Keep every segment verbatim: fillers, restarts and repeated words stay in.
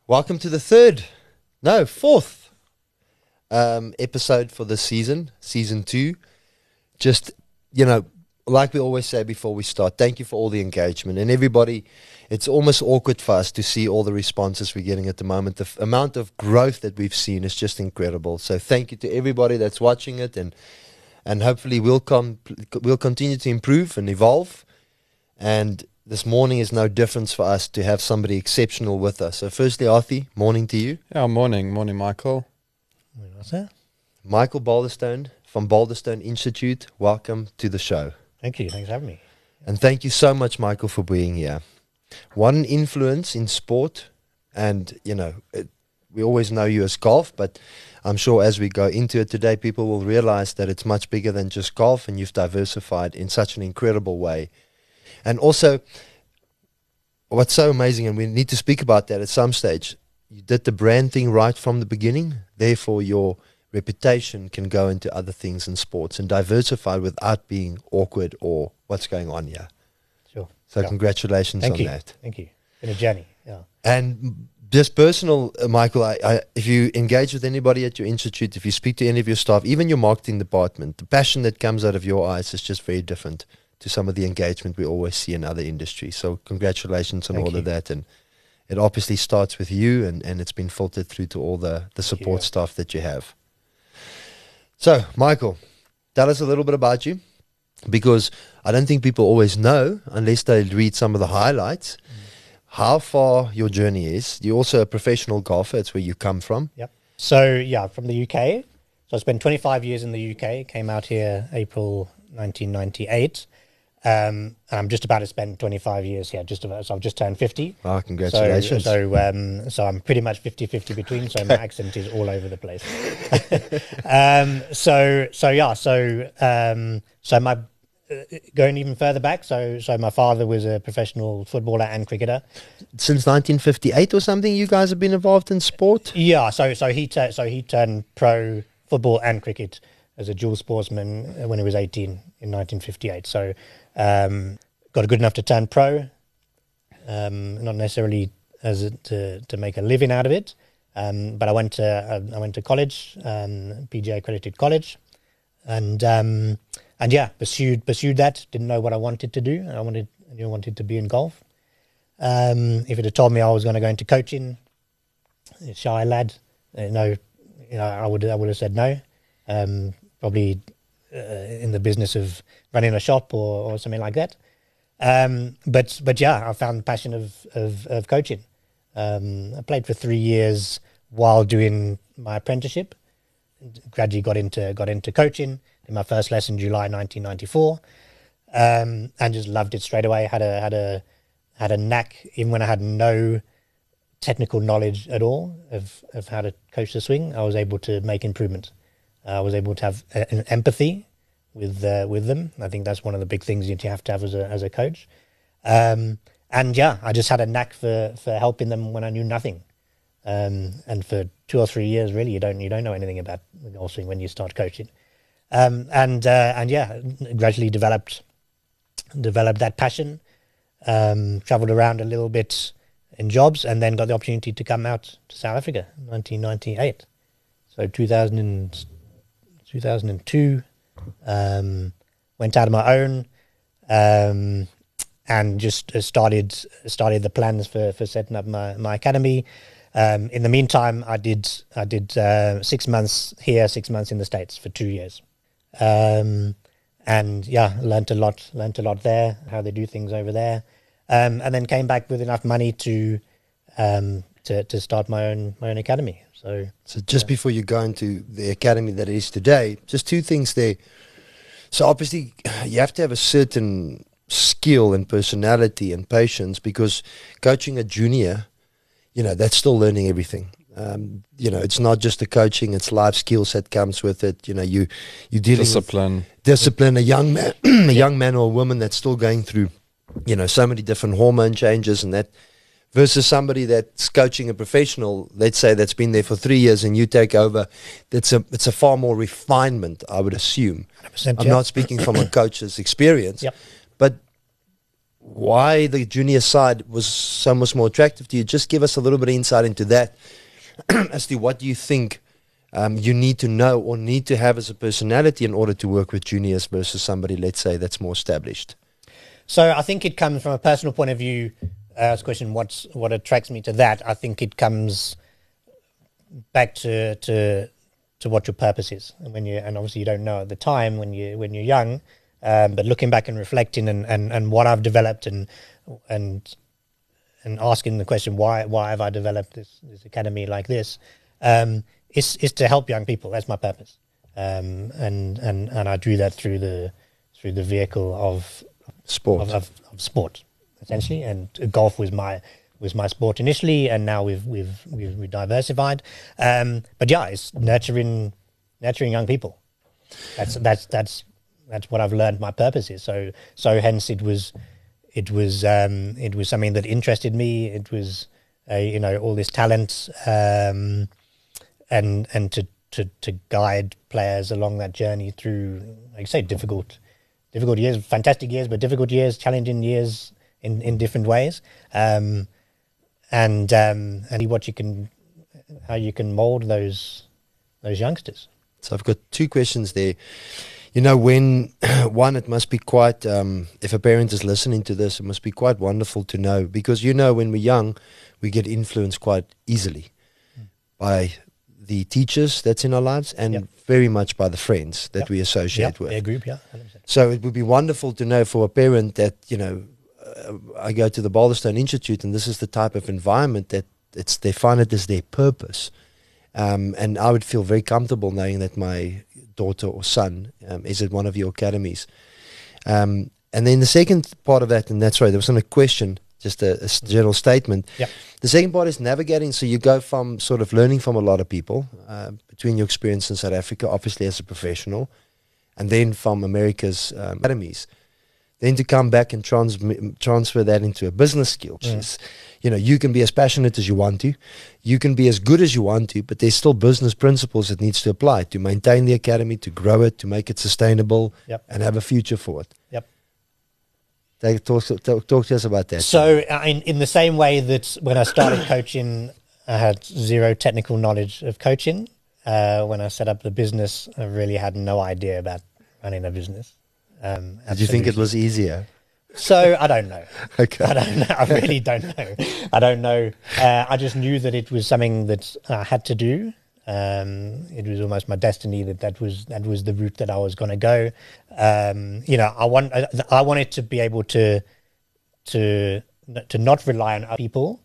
Welcome to the third, no, fourth um, episode for this season, season two. Just, you know, like we always say before we start, thank you for all the engagement. And everybody, it's almost awkward for us to see all the responses we're getting at the moment. The f- amount of growth that we've seen is just incredible. So thank you to everybody that's watching it, and and hopefully we'll, com- we'll continue to improve and evolve. And this morning is no difference for us to have somebody exceptional with us. So firstly, Arthi, morning to you. Yeah, morning. Morning, Michael. What's that? Michael Balderstone from Balderstone Institute, welcome to the show. Thank you. Thanks for having me. And thank you so much, Michael, for being here. One influence in sport, and, you know, it, we always know you as golf, but I'm sure as we go into it today, people will realize that it's much bigger than just golf, and you've diversified in such an incredible way. And also, what's so amazing, and we need to speak about that at some stage, you did the brand thing right from the beginning, therefore your reputation can go into other things in sports and diversify without being awkward or what's going on here. Sure. So Yeah. congratulations Thank on you. that. Thank you. Been a journey. Yeah. And just personal, uh, Michael, I, I, if you engage with anybody at your institute, if you speak to any of your staff, even your marketing department, the passion that comes out of your eyes is just very different to some of the engagement we always see in other industries. So congratulations on Thank all you. of that. And it obviously starts with you, and, and it's been filtered through to all the, the support you. staff that you have. So, Michael, tell us a little bit about you, because I don't think people always know unless they read some of the highlights, mm. how far your journey is. You're also a professional golfer. It's where you come from. Yep. So, yeah, from the U K. So I spent twenty-five years in the U K, came out here April nineteen ninety-eight. Um, and I'm just about to spend twenty-five years here, just about. So I've just turned fifty. Oh, congratulations. So, so, um, so I'm pretty much fifty-fifty between, so my accent is all over the place. um, so, so yeah, so, um, so my, uh, going even further back, so, so my father was a professional footballer and cricketer. Since nineteen fifty-eight or something, you guys have been involved in sport? Yeah, so, so he, tu- so he turned pro football and cricket as a dual sportsman when he was eighteen in nineteen fifty-eight. So, um, got good enough to turn pro, um, not necessarily as a, to to make a living out of it, um, but I went to uh, I went to college, um, P G A accredited college, and um, and yeah, pursued pursued that. Didn't know what I wanted to do. I wanted I knew I wanted to be in golf. Um, if it had told me I was going to go into coaching, shy lad, you know, you know, I would I would have said no. Um, probably uh, in the business of running a shop or, or something like that. Um, but but yeah, I found the passion of of, of coaching. Um, I played for three years while doing my apprenticeship. Gradually got into got into coaching. Did my first lesson July nineteen ninety-four, um, and just loved it straight away. Had a had a had a knack, even when I had no technical knowledge at all of of how to coach the swing. I was able to make improvements. I was able to have a, an empathy with uh, with them. I think that's one of the big things that you have to have as a as a coach. Um, and yeah, I just had a knack for, for helping them when I knew nothing. Um, and for two or three years, really, you don't you don't know anything about the golf swing when you start coaching. Um, and uh, and yeah, gradually developed developed that passion. Um, traveled around a little bit in jobs, and then got the opportunity to come out to South Africa in nineteen ninety-eight. So two thousand. two thousand two, um, went out on my own, um, and just uh, started started the plans for, for setting up my, my academy. Um, in the meantime, I did I did uh, six months here, six months in the States for two years, um, and yeah, learnt a lot, learnt a lot there, how they do things over there, um, and then came back with enough money to um, to to start my own my own academy. So, so just yeah. before you go into the academy that it is today, just two things there. So obviously you have to have a certain skill and personality and patience, because coaching a junior, you know, that's still learning everything. Um, you know, it's not just the coaching, it's life skills that comes with it. You know, you, you're dealing discipline. with discipline, a young man, a young man or a woman that's still going through, you know, so many different hormone changes and that, versus somebody that's coaching a professional, let's say, that's been there for three years and you take over. That's a it's a far more refinement, I would assume. I'm yeah. not speaking from a coach's experience, yep. but why the junior side was so much more attractive to you. Just give us a little bit of insight into that as to what you think um, you need to know or need to have as a personality in order to work with juniors versus somebody, let's say, that's more established. So I think it comes from a personal point of view. Uh, as a question, what's what attracts me to that? I think it comes back to to to what your purpose is, and when you and obviously you don't know at the time when you when you're young. Um, but looking back and reflecting and, and, and what I've developed and and and asking the question why why have I developed this, this academy like this um, is is to help young people. That's my purpose, um, and and and I do that through the through the vehicle of sport of, of, of sport essentially. And golf was my was my sport initially, and now we've we've we've, we've diversified. Um, but yeah, it's nurturing nurturing young people. That's that's that's. That's what I've learned my purpose is. So so hence it was it was um, it was something that interested me. It was uh, you know all this talent um, and and to, to to guide players along that journey through, like I say, difficult difficult years, fantastic years, but difficult years, challenging years in, in different ways. Um, and um, and what you can how you can mold those those youngsters. So I've got two questions there. You know, when, one, it must be quite, um, if a parent is listening to this, it must be quite wonderful to know, because, you know, when we're young, we get influenced quite easily mm. by the teachers that's in our lives and yep. very much by the friends that yep. we associate yep. with. Their group, yeah. one hundred percent. So it would be wonderful to know for a parent that, you know, uh, I go to the Boulderstone Institute and this is the type of environment that it's they find it as their purpose. Um, and I would feel very comfortable knowing that my daughter or son um, is at one of your academies. Um, and then the second part of that, and that's right, there wasn't a question, just a, a general statement. Yep. The second part is navigating. So you go from sort of learning from a lot of people uh, between your experience in South Africa, obviously as a professional, and then from America's um, academies. Then to come back and trans transfer that into a business skill. Which mm. is, you know, you can be as passionate as you want to, you can be as good as you want to, but there's still business principles that needs to apply to maintain the academy, to grow it, to make it sustainable, yep. and have a future for it. Yep. Take, talk, talk, talk to us about that. So, uh, in in the same way that when I started coaching, I had zero technical knowledge of coaching. Uh, when I set up the business, I really had no idea about running a business. Um, Did you think it was easier? So I don't know. Okay. I don't know. I really don't know. I don't know. Uh, I just knew that it was something that I had to do. Um, it was almost my destiny that that was that was the route that I was going to go. Um, you know, I want I, I wanted to be able to to to not rely on other people.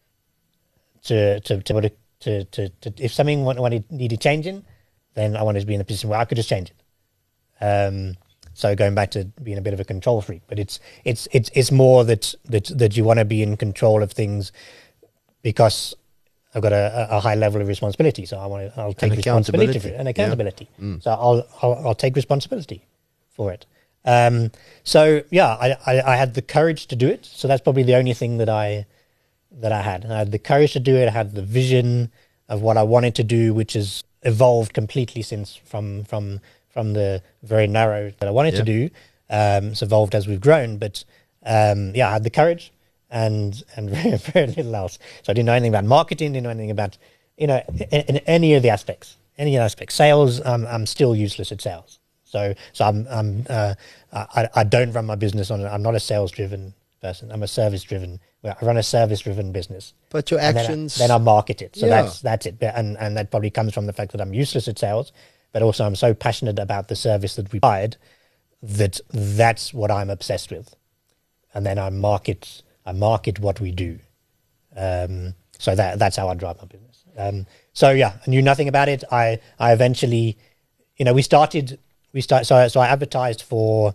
To to to to, to, to, to if something wanted needed changing, then I wanted to be in a position where I could just change it. Um, So going back to being a bit of a control freak, but it's it's it's it's more that that that you want to be in control of things because I've got a, a high level of responsibility. So I want to I'll take responsibility for it and accountability. Yeah. Mm. So I'll, I'll I'll take responsibility for it. Um, so yeah, I, I I had the courage to do it. So that's probably the only thing that I that I had. I had the courage to do it. I had the vision of what I wanted to do, which has evolved completely since from from. from the very narrow that I wanted yep. to do. Um, it's evolved as we've grown, but um, yeah, I had the courage and and very, very little else. So I didn't know anything about marketing, didn't know anything about, you know, in, in any of the aspects, any aspects. Sales, um, I'm still useless at sales. So so I'm, I'm uh, I, I don't run my business on, I'm not a sales driven person. I'm a service driven, I run a service driven business. But your actions. Then I, then I market it. So yeah. that's, that's it. And, and that probably comes from the fact that I'm useless at sales. But also I'm so passionate about the service that we provide that that's what I'm obsessed with. And then I market I market what we do. Um, so that that's how I drive my business. Um, so yeah, I knew nothing about it. I, I eventually, you know, we started, we start, so, so I advertised for,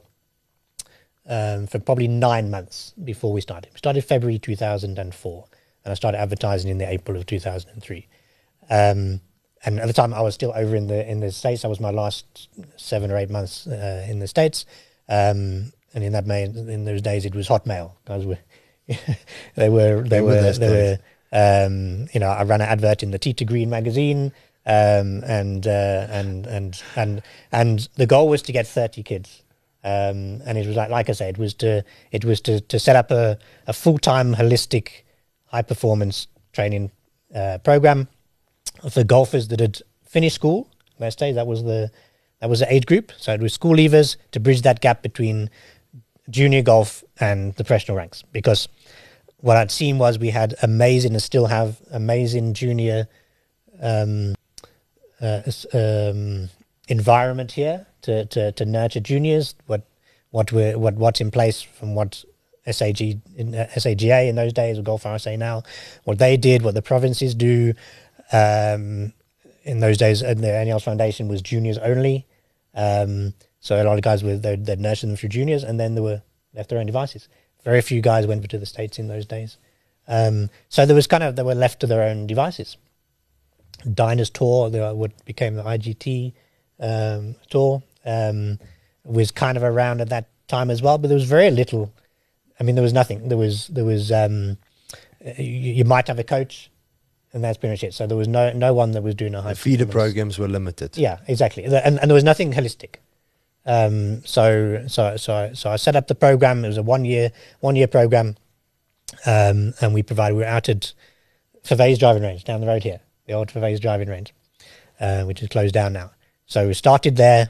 um, for probably nine months before we started. We started February two thousand four and I started advertising in the April of two thousand three. Um, And at the time, I was still over in the in the States. That was my last seven or eight months uh, in the States. Um, and in that May, in those days, it was Hotmail because we they were they were they were um, you know I ran an advert in the Tee to Green magazine, um, and uh, and and and and the goal was to get thirty kids Um, and it was like, like I said, it was to it was to, to set up a, a full time holistic high performance training uh, program for golfers that had finished school. Last day, that was the that was the age group. So it was school leavers to bridge that gap between junior golf and the professional ranks. Because what I'd seen was we had amazing and still have amazing junior um, uh, um, environment here to, to, to nurture juniors. What what we're, what what's in place from what S A G in uh, S A G A in those days, or Golf R S A now, what they did, what the provinces do. Um, in those days, and the Aniels Foundation was juniors only. Um, so a lot of guys were they'd, they'd nurture them through juniors, and then they were left their own devices. Very few guys went to the States in those days. Um, so there was kind of they were left to their own devices. Diners Tour, the, what became the I G T um, tour, um, was kind of around at that time as well. But there was very little. I mean, there was nothing. There was there was um, you, you might have a coach, and that's pretty much it. So there was no no one that was doing a high. The feeder programs were limited. Yeah, exactly, and and there was nothing holistic. Um, so so so I, so I set up the program. It was a one year one year program, um, and we provided. We were out at Fawais driving range down the road here, the old Fawais driving range, uh, which is closed down now. So we started there,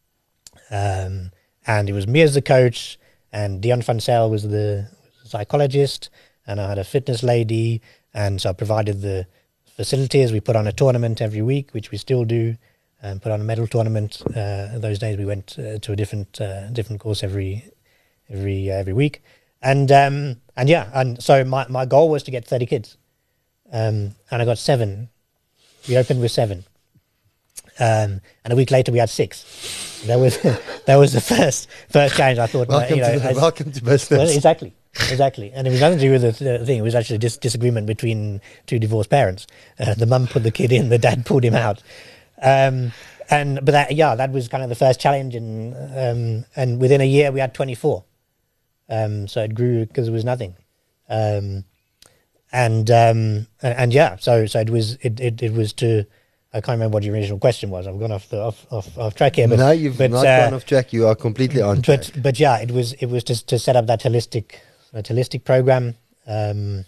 um, and it was me as the coach, and Dion van Zyl was the psychologist, and I had a fitness lady, and so I provided the facilities. We put on a tournament every week, which we still do. And put on a medal tournament. Uh, those days we went uh, to a different uh, different course every every uh, every week, and um, and yeah, and so my, my goal was to get thirty kids, um, and I got seven. We opened with seven, um, and a week later we had six. That was that was the first first challenge. I thought, welcome, you know, to the, as, welcome to business. Well, exactly. Exactly, and it was nothing to do with the, the thing. It was actually a dis- disagreement between two divorced parents. Uh, the mum put the kid in, the dad pulled him out. Um, and but that yeah, that was kind of the first challenge, and um, and within a year we had twenty-four. Um, so it grew because it was nothing, um, and, um, and and yeah, so so it was it, it, it was to I can't remember what your original question was. I've gone off the off off, off track here. But, no, you've but, not uh, gone off track. You are completely on track. But but yeah, it was it was to to set up that holistic that holistic program, um,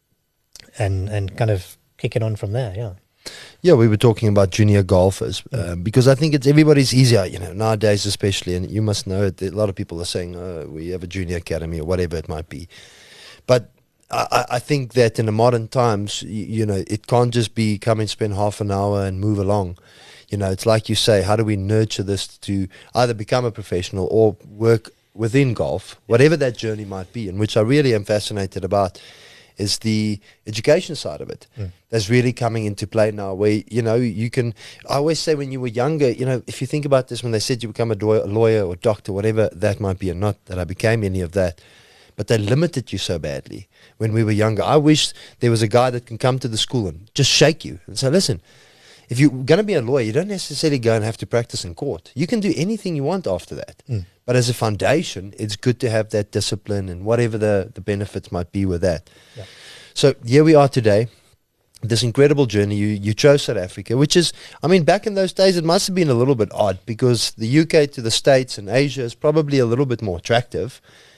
and and kind of kick it on from there. Yeah. Yeah, we were talking about junior golfers um, because I think it's everybody's easier, you know, nowadays especially, and you must know it. A lot of people are saying, "Oh, we have a junior academy" or whatever it might be. But I, I think that in the modern times, you, you know, it can't just be come and spend half an hour and move along. You know, it's like you say, how do we nurture this to either become a professional or work within golf, whatever that journey might be, and which I really am fascinated about. Is the education side of it mm. that's really coming into play now, where, you know, you can, I always say when you were younger, you know, if you think about this, when they said you become a, do- a lawyer or doctor, whatever that might be, and not that I became any of that, but they limited you so badly when we were younger. I wish there was a guy that can come to the school and just shake you and say, listen, if you're going to be a lawyer, you don't necessarily go and have to practice in court. You can do anything you want after that. Mm. But as a foundation, it's good to have that discipline and whatever the, the benefits might be with that. Yeah. So here we are today, this incredible journey. You, you chose South Africa, which is, I mean, back in those days, it must have been a little bit odd because the U K to the States and Asia is probably a little bit more attractive.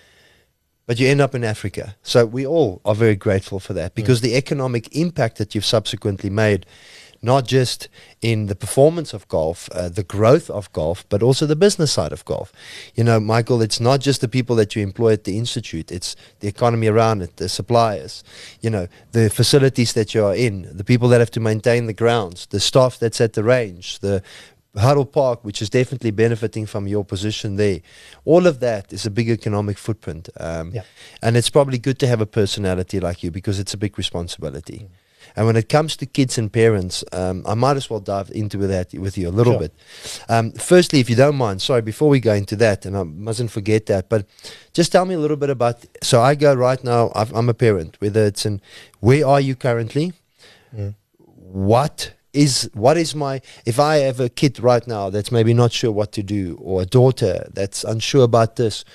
But you end up in Africa. So we all are very grateful for that because mm. the economic impact that you've subsequently made, not just in the performance of golf, uh, the growth of golf, but also the business side of golf. You know, Michael, it's not just the people that you employ at the institute, it's the economy around it, the suppliers, you know, the facilities that you are in, the people that have to maintain the grounds, the staff that's at the range, the Huddle Park, which is definitely benefiting from your position there. All of that is a big economic footprint. Um, yeah. And it's probably good to have a personality like you because it's a big responsibility. Mm. And when it comes to kids and parents, um, I might as well dive into that with you a little sure. bit. Um, firstly, if you don't mind, sorry, before we go into that, and I mustn't forget that, but just tell me a little bit about, so I go right now, I've, I'm a parent, whether it's in, where are you currently? Mm. What is, what is my, if I have a kid right now that's maybe not sure what to do, or a daughter that's unsure about this,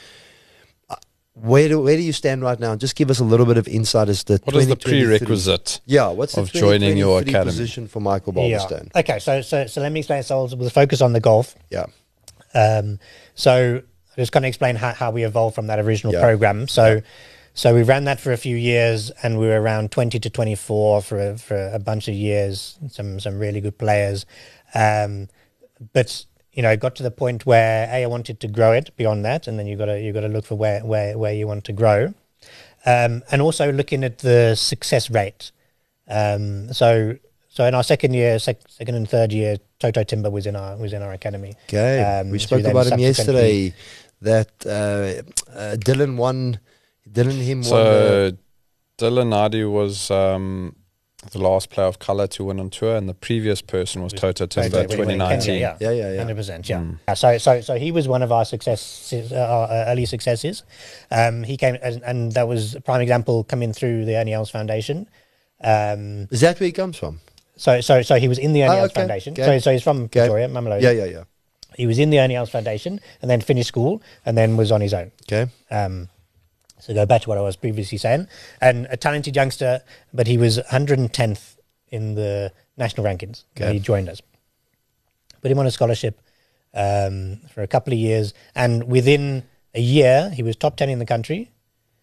Where do where do you stand right now? Just give us a little bit of insight as to what is the prerequisite? Yeah, what's the of joining your academy position for Michael Balderstone? Yeah. Okay, so so so let me explain. So we'll focus on the golf. Yeah. Um. So just kind of explain how, how we evolved from that original Yeah. program. So, Yeah. so we ran that for a few years, and we were around twenty to twenty-four for a, for a bunch of years. Some some really good players, um, but you know, it got to the point where a I wanted to grow it beyond that, and then you got to you got to look for where where where you want to grow, um, and also looking at the success rate. Um, so. So in our second year, sec- second and third year, Toto Timber was in our was in our academy. Okay, Um, we so spoke then about him subsequently- yesterday. That uh, uh, Dylan won. Dylan him So won. The, Dylan Nadi was um, the last player of colour to win on tour, and the previous person was Toto Timber, Toto, when he twenty went in Kenya, nineteen. yeah. yeah, yeah, yeah. Hundred percent, yeah. Mm. Uh, So, so, so he was one of our success, uh, our uh, early successes. Um, he came, and, and that was a prime example coming through the Ernie Els Foundation. Um, Is that where he comes from? so, so, so he was in the Ernie Oh, Els okay, Foundation. okay. So, so he's from Okay. Pretoria, Mamelodi. Yeah, yeah, yeah. He was in the Ernie Els Foundation, and then finished school, and then was on his own. Okay. Um, so go back to what I was previously saying, and a talented youngster, but he was one hundred tenth in the national rankings when Okay. he joined us. Put him on a scholarship um, for a couple of years, and within a year, he was top ten in the country.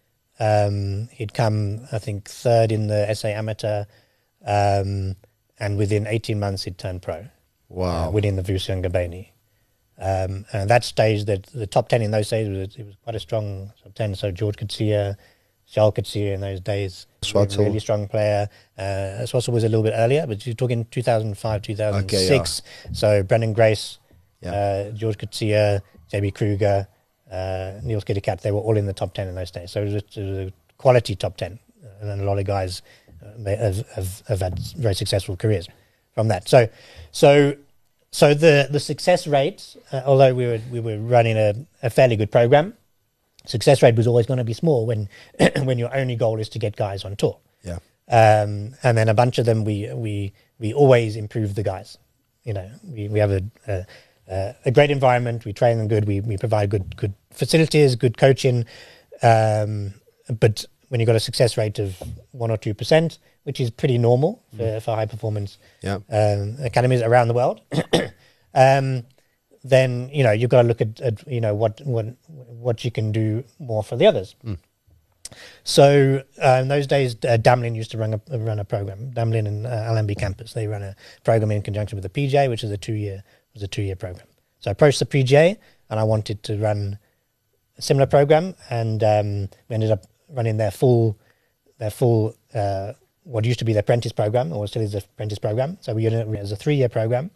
Um, he'd come, I think, third in the S A Amateur, um, and within eighteen months, he'd turned pro. Wow. Uh, winning the Vusi Ngabeni. Um, and that stage, that the top ten in those days, was it was quite a strong top ten. So George Coetzee, Charles Coetzee in those days, Swartzel. really strong player. Uh, Swartzel was a little bit earlier, but you're talking two thousand five, two thousand six. Okay, So Brendan Grace, Yeah. uh, George Coetzee, J B Kruger, uh, Niels Kittikat, they were all in the top ten in those days. So it was, a, it was a quality top ten. And then a lot of guys uh, they have, have, have had very successful careers from that. So, so, so the, the success rate, uh, although we were we were running a, a fairly good program, success rate was always going to be small when when your only goal is to get guys on tour. Yeah. Um, and then a bunch of them, we we we always improve the guys. You know, we we have a a, a a great environment. We train them good. We we provide good good facilities, good coaching. Um, but when you've got a success rate of one or two percent, which is pretty normal for, Mm. for high performance Yeah. um, academies around the world, um, then you know you've got to look at, at you know what what what you can do more for the others. Mm. So uh, in those days, uh, Damlin used to run a run a program. Damlin and uh, L M B campus, they run a program in conjunction with the P G A, which is a two year was a two year program. So I approached the P G A, and I wanted to run a similar program, and um, we ended up running their full their full uh, what used to be the apprentice program, or still is the apprentice program. So we did it as a three year program.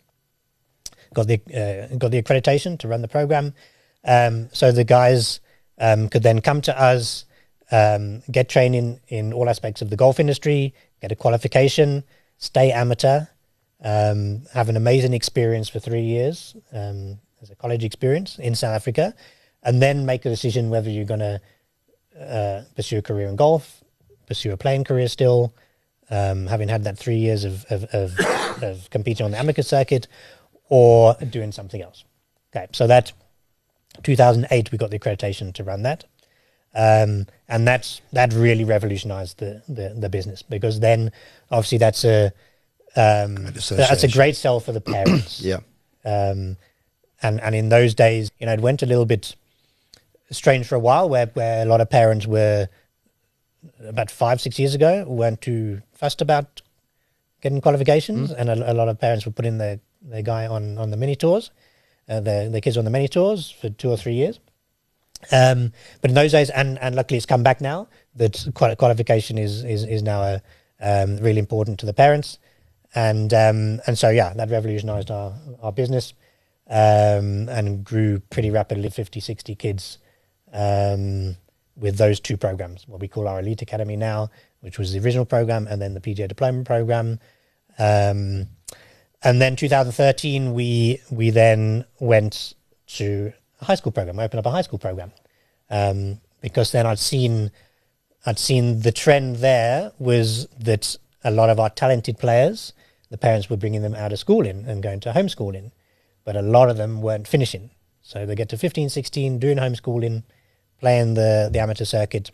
Got the uh, got the accreditation to run the program, um, so the guys um, could then come to us. Um, get training in all aspects of the golf industry, get a qualification, stay amateur, um, have an amazing experience for three years um, as a college experience in South Africa, and then make a decision whether you're going to uh, pursue a career in golf, pursue a playing career still, um, having had that three years of, of, of, of competing on the amateur circuit, or doing something else. Okay, so that two thousand eight we got the accreditation to run that. Um, and that's that really revolutionized the, the, the business, because then obviously that's a um, that's a great sell for the parents. Yeah. Um, and and in those days, you know, it went a little bit strange for a while, where where a lot of parents were about five six years ago weren't too fussed about getting qualifications, mm. and a, a lot of parents were putting their their guy on on the mini tours, uh, their their kids on the mini tours for two or three years. Um, but in those days, and, and luckily it's come back now, that qualification is is, is now a, um, really important to the parents. And um, and so, yeah, that revolutionized our, our business um, and grew pretty rapidly, fifty, sixty kids um, with those two programs, what we call our Elite Academy now, which was the original program, and then the P G A Diploma program. Um, and then two thousand thirteen, we we then went to high school program. I opened up a high school program um, because then I'd seen I'd seen the trend there was that a lot of our talented players, the parents were bringing them out of schooling and going to homeschooling, but a lot of them weren't finishing. So they get to fifteen, sixteen, doing homeschooling, playing the, the amateur circuit,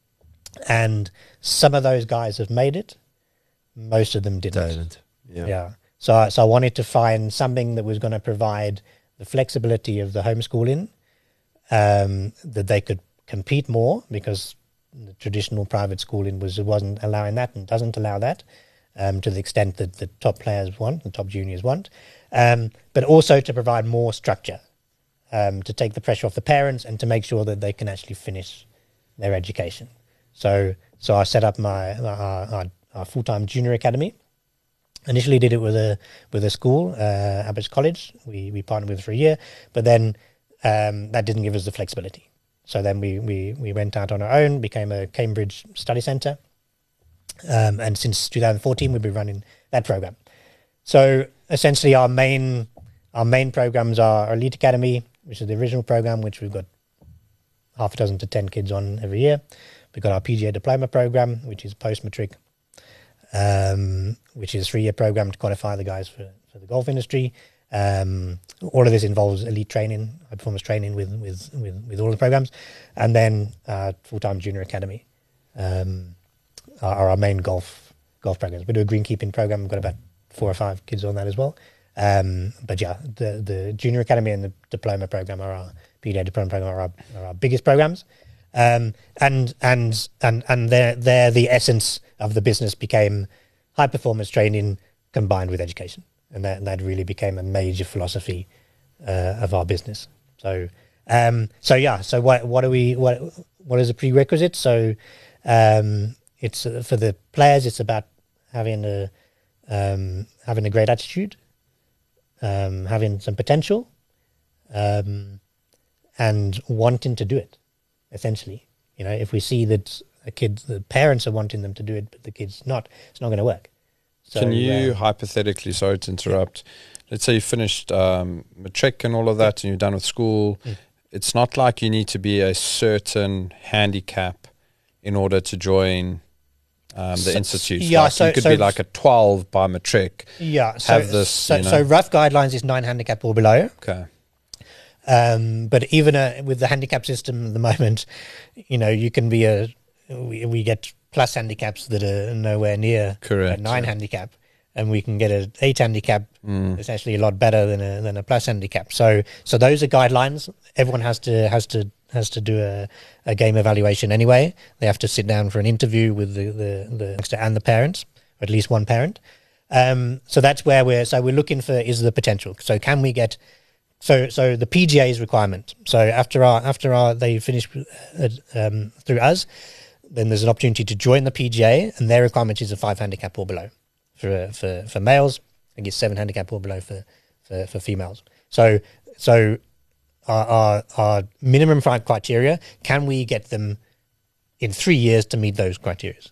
and some of those guys have made it. Most of them didn't. Didn't. Yeah. Yeah. So, so I wanted to find something that was going to provide the flexibility of the homeschooling, um, that they could compete more, because the traditional private schooling was wasn't allowing that and doesn't allow that um, to the extent that the top players want, the top juniors want, um, but also to provide more structure, um, to take the pressure off the parents and to make sure that they can actually finish their education. So, so I set up my our, our, our full-time junior academy. Initially, did it with a with a school, uh, Abbott's College. We we partnered with for a year, but then um, that didn't give us the flexibility. So then we we we went out on our own, became a Cambridge study centre, um, and since two thousand fourteen, we've been running that program. So essentially, our main our main programs are our Elite Academy, which is the original program, which we've got half a dozen to ten kids on every year. We've got our P G A diploma program, which is post-matric, um, which is a three-year program to qualify the guys for, for the golf industry. Um, all of this involves elite training, high performance training with, with, with, with all the programs. And then uh, full-time junior academy um, are, are our main golf golf programs. We do a greenkeeping program. We've got about four or five kids on that as well. Um, but yeah, the, the junior academy and the diploma program are our P D A diploma program are our, are our biggest programs. Um, and and and and they're, they're the essence of the business became high performance training combined with education, and that that really became a major philosophy uh, of our business. So um, so yeah, so what what are we what what is a prerequisite? So um, it's uh, for the players, it's about having a um, having a great attitude, um, having some potential, um, and wanting to do it. Essentially, you know, if we see that a kid, the parents are wanting them to do it, but the kid's not, it's not going to work. So, Can you um, hypothetically, sorry to interrupt, yeah. let's say you finished um, matric and all of that, and you're done with school. Mm. It's not like you need to be a certain handicap in order to join um, the so, institute. Yeah, like so you could so be like a twelve by matric. Yeah, so have this. So, you know. so rough guidelines is nine handicap or below. Okay. Um, but even uh, with the handicap system at the moment, you know, you can be a, we, we get plus handicaps that are nowhere near Correct, a nine yeah. handicap, and we can get an eight handicap, mm. essentially a lot better than a than a plus handicap. So so those are guidelines. Everyone has to has to has to do a, a game evaluation anyway. They have to sit down for an interview with the the, the youngster and the parents, or at least one parent. Um, so that's where we're so we're looking for is the potential. So can we get So, so the P G A's requirement. So after our after our they finish uh, um, through us, then there's an opportunity to join the P G A, and their requirement is a five handicap or below for for for males. I think it's seven handicap or below for for, for females. So, so our, our our minimum criteria, can we get them in three years to meet those criteria?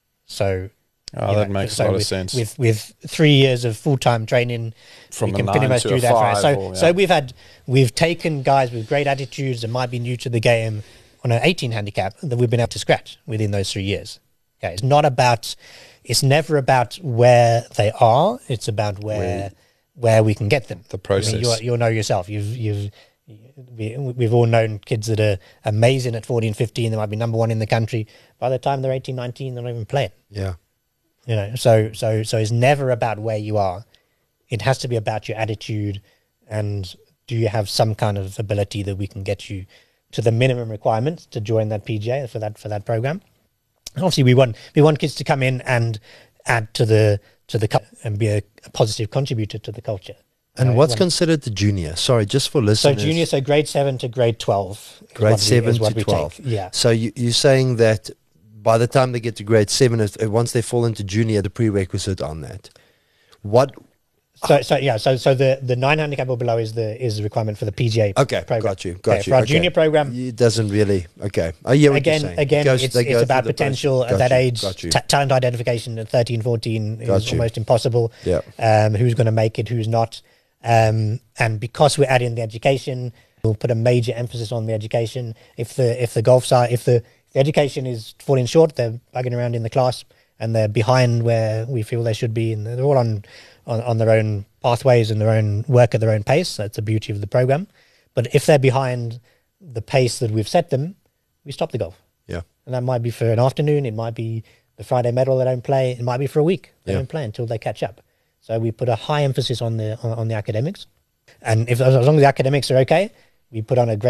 So. Oh, You that know, makes so a lot with, of sense. With with three years of full time training, From you a can pretty nine much to do a that. For five us. So or- yeah. so we've had we've taken guys with great attitudes that might be new to the game on an eighteen handicap that we've been able to scratch within those three years. Okay, it's not about, it's never about where they are. It's about where Where- where we can get them. The I mean, process. you'll, you'll know yourself. You've you've we, we've all known kids that are amazing at fourteen, fifteen. They might be number one in the country. By the time they're eighteen, nineteen, they're not even playing. Yeah. You know, so so so it's never about where you are. It has to be about your attitude, and do you have some kind of ability that we can get you to the minimum requirements to join that P G A for that for that program. And obviously, we want we want kids to come in and add to the to the cu- and be a, a positive contributor to the culture. And Uh, what's when- considered the junior? Sorry, just for so listeners. junior, so grade seven to grade twelve. is Grade what we- seven is what to we twelve. take. Yeah. So you, you're saying that by the time they get to grade seven, if- if once they fall into junior, the prerequisite on that. What? So, so yeah, so so the, the nine handicap or below is the is the requirement for the P G A. Okay, program. got you, got Okay, you. For our okay. junior program, It doesn't really. Okay, I hear what again, you're saying. again, It goes- it's, they it's go about through the process. potential at Got that you, age. Got you. Ta- talent identification at thirteen, fourteen is Got you. almost impossible. Yeah. Um, who's going to make it? Who's not? Um, and because we're adding the education, we'll put a major emphasis on the education. If the if the golf side, if the, if the education is falling short, they're bugging around in the class and they're behind where we feel they should be, and they're all on on, on their own pathways and their own work at their own pace. That's the beauty of the program. But if they're behind the pace that we've set them, we stop the golf. Yeah. And that might be for an afternoon. It might be the Friday medal they don't play. It might be for a week. They Yeah. don't play until they catch up. So we put a high emphasis on the on, on the academics. And if as long as the academics are okay, we put on a great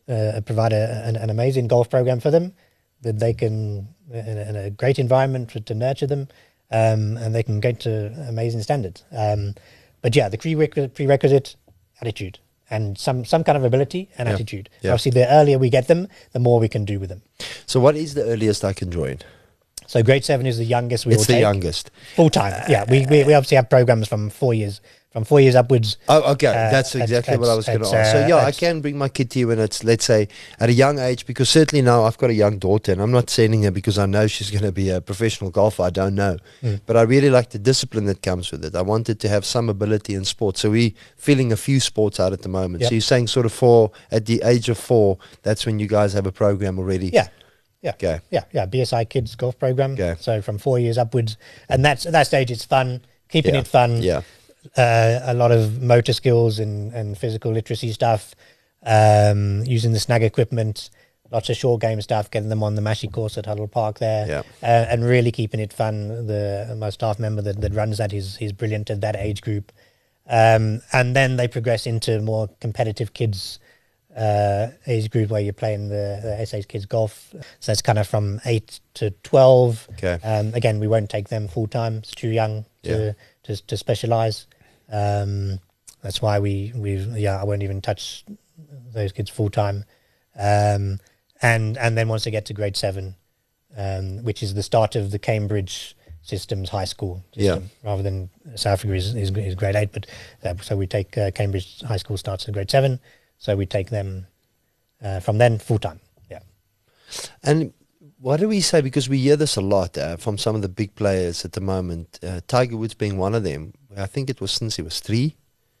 uh, provide a, an, an amazing golf program for them that they can, in a, in a great environment to, to nurture them, um, and they can get to amazing standards. Um, but yeah, the prerequisite, prerequisite attitude and some, some kind of ability and Yeah. attitude. Yeah. Obviously, the earlier we get them, the more we can do with them. So what is the earliest I can join? So grade seven is the youngest we It's will the take. youngest. Full time. Yeah, we, we we obviously have programs from four years, from four years upwards. Oh, okay. Uh, That's at- exactly what at- I was going to at, ask. So, uh, yeah, I at- can bring my kid to you when it's, let's say, at a young age, because certainly now I've got a young daughter, and I'm not sending her because I know she's going to be a professional golfer. I don't know. Mm. But I really like the discipline that comes with it. I wanted to have some ability in sports. So we're filling a few sports out at the moment. Yep. So you're saying sort of four, at the age of four, that's when you guys have a program already? Yeah, yeah, Okay. yeah, yeah. B S I Kids Golf Program. Okay. So from four years upwards, and that's at that stage it's fun, keeping Yeah. it fun. Yeah. Uh, a lot of motor skills and, and physical literacy stuff, um, using the snag equipment, lots of short game stuff, getting them on the Mashi course at Huddle Park there, Yeah. uh, and really keeping it fun. The my staff member that, that runs that is is brilliant at that age group, um, and then they progress into more competitive kids uh, age group where you're playing the, the S A's Kids Golf. So it's kind of from eight to twelve. Okay. Um, again, we won't take them full time; it's too young to Yeah. to, to specialize. Um, that's why we we yeah I won't even touch those kids full time, um, and and then once they get to grade seven, um, which is the start of the Cambridge systems high school system, rather than South Africa is, is, is grade eight, but uh, so we take uh, Cambridge high school starts at grade seven, so we take them uh, from then full time. Yeah, And what do we say? Because we hear this a lot uh, from some of the big players at the moment. Uh, Tiger Woods being one of them. I think it was since he was three.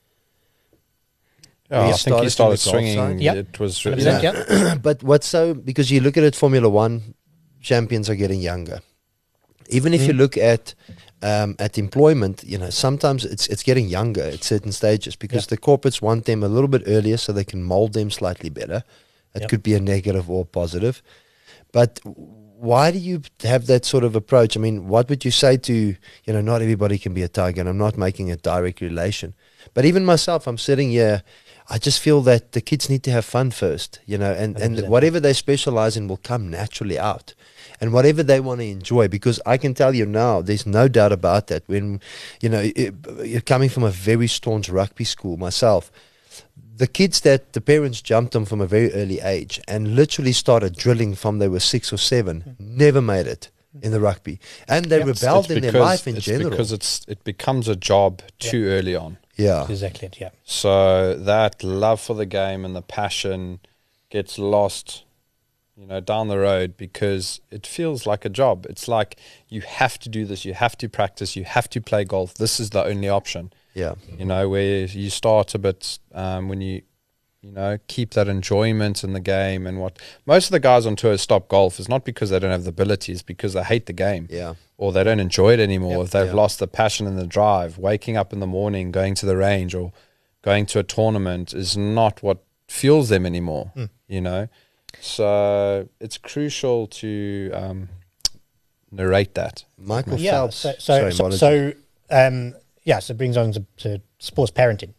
Yeah, He I think he started started in the golf swinging. side. Yep. It was one really, hundred percent, yeah. But what's so, because you look at it, Formula One champions are getting younger. Even if you Mm. look at um, at employment, you know, sometimes it's it's getting younger at certain stages because Yeah. the corporates want them a little bit earlier so they can mold them slightly better. It Yep. could be a negative or a positive. But why do you have that sort of approach? I mean, what would you say to, you know, not everybody can be a Tiger, and I'm not making a direct relation. But even myself, I'm sitting here, I just feel that the kids need to have fun first, you know, and, one hundred and percent. whatever they specialize in will come naturally out. And whatever they want to enjoy, because I can tell you now, there's no doubt about that. When, you know, it, you're coming from a very staunch rugby school myself, the kids that the parents jumped on from a very early age and literally started drilling from they were six or seven, never made it in the rugby. And they Yep. rebelled it's in their because- life in it's general. because it's it becomes a job too early on. Yeah. Exactly. it, Yeah. So that love for the game and the passion gets lost, you know, down the road because it feels like a job. It's like you have to do this, you have to practice, you have to play golf. This is the only option. Yeah. You know, where you start a bit um, when you, you know, keep that enjoyment in the game. And what most of the guys on tour stop golf is not because they don't have the abilities, because they hate the game. Yeah. Or they don't enjoy it anymore. Yep. If they've Yeah. lost the passion and the drive, waking up in the morning, going to the range or going to a tournament is not what fuels them anymore, Mm. you know. So it's crucial to um, narrate that. Michael Yeah. Phelps. So so Sorry, so, apologies. so um, yeah. So it brings on to, to sports parenting.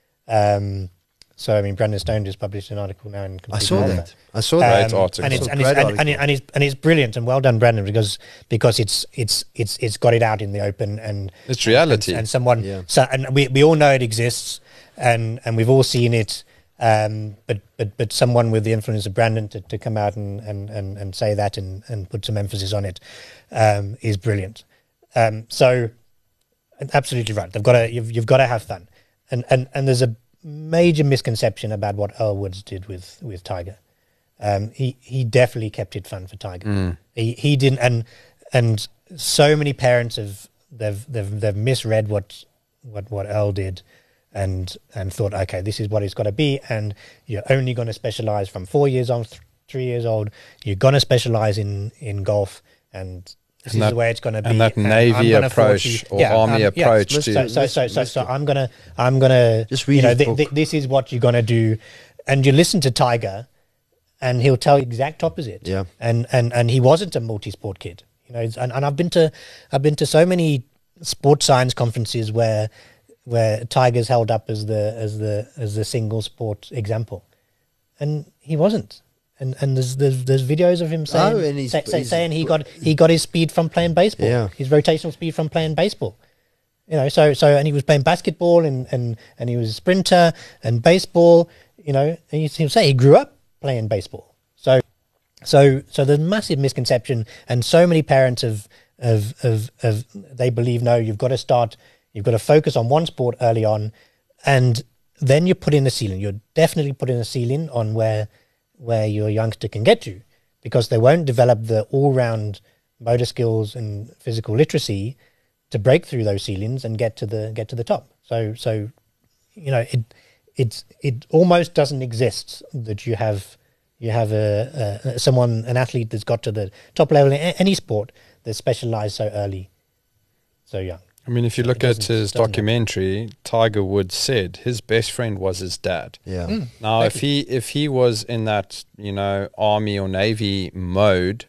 Um, so I mean, Brandon Stone just published an article now in I Complete saw Golfer. that. I saw Great that. Um, article. and it's It's a and it's, great and, and, it, article. and it's and it's brilliant and well done, Brandon, because because it's it's it's it's got it out in the open and It's reality. and, and someone Yeah. so and we we all know it exists and and we've all seen it. Um, but but but someone with the influence of Brandon to, to come out and, and, and, and say that and, and put some emphasis on it um, is brilliant. Um, so absolutely right. They've got to you've you've got to have fun, and and and there's a major misconception about what Earl Woods did with with Tiger. Um, he he definitely kept it fun for Tiger. He he didn't, and and so many parents have they've they've they've misread what what what Earl did. And and thought, okay, this is what it's got to be, and you're only going to specialize from four years on, th- three years old. You're going to specialize in, in golf, and this And is that- the way it's going to be. and that I'm Navy gonna approach force you- or yeah, Army um, yeah. approach So to- so so so, so, Mister I'm gonna I'm gonna Just read you know his th- book. th- this is what you're gonna do, and you listen to Tiger, and he'll tell you exact opposite. Yeah. And and and he wasn't a multi-sport kid, you know. And, and I've been to I've been to so many sports science conferences where. where Tiger's held up as the as the as the single sport example, and he wasn't. And and there's there's, there's videos of him saying Oh, and he's- say, say- he's- saying he got he got his speed from playing baseball. Yeah. His rotational speed from playing baseball. You know, so so and he was playing basketball and and and he was a sprinter and baseball. You know, and you see him say he grew up playing baseball. So so so there's massive misconception, and so many parents have of of of they believe no, you've got to start, you've got to focus on one sport early on, and then you put in a ceiling. You're definitely putting a ceiling on where where your youngster can get to, because they won't develop the all-round motor skills and physical literacy to break through those ceilings and get to the get to the top. So so you know it it's it almost doesn't exist that you have you have a, a someone an athlete that's got to the top level in a- any sport that's specialized so early, so young. I mean, if you look It at doesn't- his doesn't documentary, Tiger Woods said his best friend was his dad. Yeah. Mm. Now, if he if he was in that, you know, army or navy mode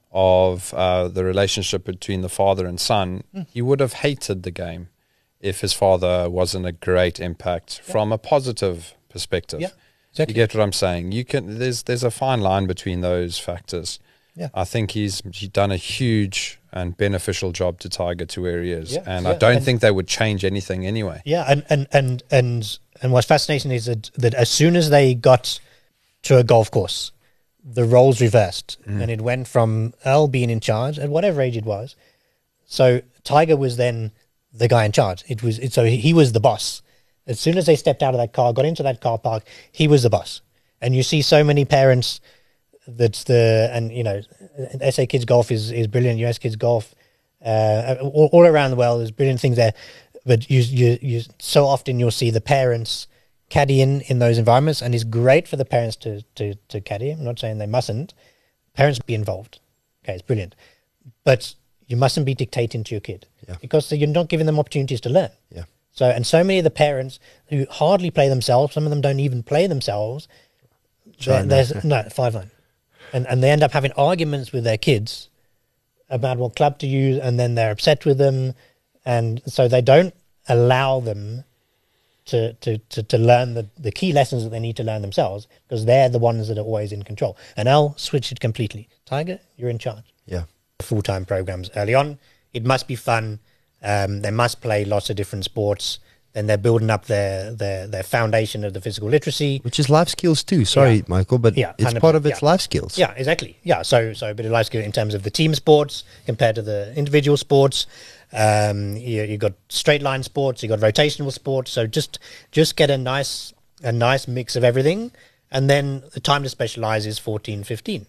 of uh, the relationship between the father and son, Mm. he would have hated the game if his father wasn't a great impact from a positive perspective. Yeah, You exactly. get what I'm saying? You can. There's there's a fine line between those factors. Yeah. I think he's he's done a huge and beneficial job to Tiger to where he is, Yeah, and yeah, I don't and- think they would change anything anyway. Yeah, and and and and and what's fascinating is that that as soon as they got to a golf course, the roles reversed, and it went from Earl being in charge at whatever age it was. So Tiger was then the guy in charge. It was it, so he was the boss. As soon as they stepped out of that car, got into that car park, he was the boss. And you see so many parents that's the and you know S A Kids Golf is is brilliant. U S Kids Golf, uh, all, all around the world, there's brilliant things there. But you you you so often you'll see the parents caddying in those environments, and it's great for the parents to to to caddy. I'm not saying they mustn't. Parents be involved. Okay, it's brilliant, but you mustn't be dictating to your kid, Yeah. because you're not giving them opportunities to learn. Yeah. So, and so many of the parents who hardly play themselves, some of them don't even play themselves. there- China. There's no five line, and and they end up having arguments with their kids about what club to use, and then they're upset with them, and so they don't allow them to to to, to learn the, the key lessons that they need to learn themselves, because they're the ones that are always in control. And I'll switch it completely. Tiger, you're in charge. Yeah. Full time programs early on. It must be fun. Um, they must play lots of different sports. Then they're building up their their, their foundation of the physical literacy. Which is life skills too. Sorry, Yeah. Michael, but Yeah, it's one hundred part of percent, its yeah. life skills. Yeah, exactly. Yeah, so so a bit of life skill in terms of the team sports compared to the individual sports. Um, you you got straight line sports, you got rotational sports. So just just get a nice a nice mix of everything, and then the time to specialize is fourteen, fifteen,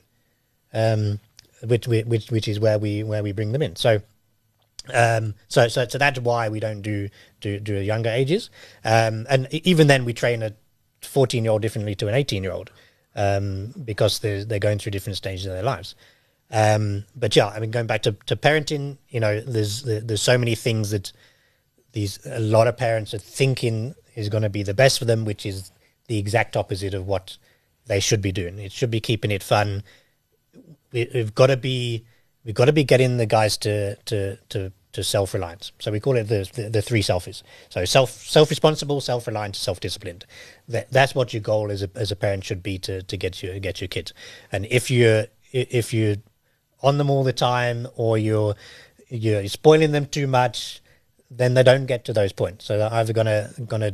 um, which which which is where we where we bring them in. So. Um, so, so, so that's why we don't do do, do younger ages, um, and e- even then we train a fourteen year old differently to an eighteen year old, um, because they're they're going through different stages of their lives. Um, but yeah, I mean, going back to, to parenting, you know, there's there- there's so many things that these a lot of parents are thinking is going to be the best for them, which is the exact opposite of what they should be doing. It should be keeping it fun. We, we've got to be we've got to be getting the guys to to to, to self reliance. So we call it the, the the three selfies. So self self responsible, self reliant, self disciplined. That that's what your goal as a as a parent should be to to get your get your kids. And if you're if you're on them all the time, or you're you're spoiling them too much, then they don't get to those points. So they're either gonna gonna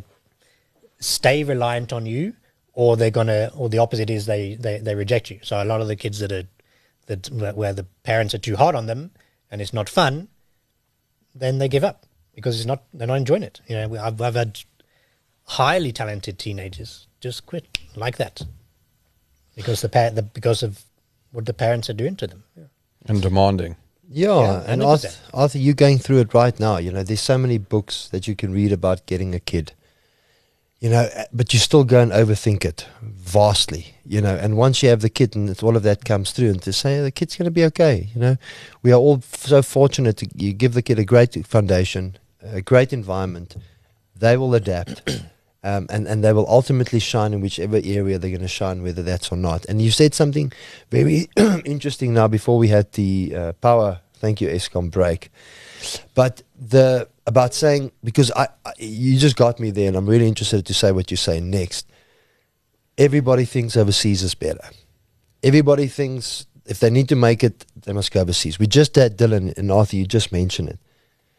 stay reliant on you, or they're gonna, or the opposite is they they, they reject you. So a lot of the kids that are that where the parents are too hard on them and it's not fun, then they give up because it's not they're not enjoying it. You know, I've I've had highly talented teenagers just quit like that because the par- the because of what the parents are doing to them. Yeah. And demanding. Yeah, Yeah, and one hundred Arthur, percent. Arthur, you're going through it right now. You know, there's so many books that you can read about getting a kid. You know, uh, but you still go and overthink it vastly. You know, and once you have the kid and it's, all of that comes through, and to say the kid's going to be okay. You know, we are all f- so fortunate to you give the kid a great foundation, a great environment. They will adapt. Um, and, and they will ultimately shine in whichever area they're going to shine, whether that's or not. And you said something very interesting now before we had the uh, power, thank you, ESCOM break. But the about saying, because I, I you just got me there, and I'm really interested to say what you say next. everybody thinks overseas is better. Everybody thinks if they need to make it, they must go overseas. We just had Dylan and Arthur, you just mentioned it.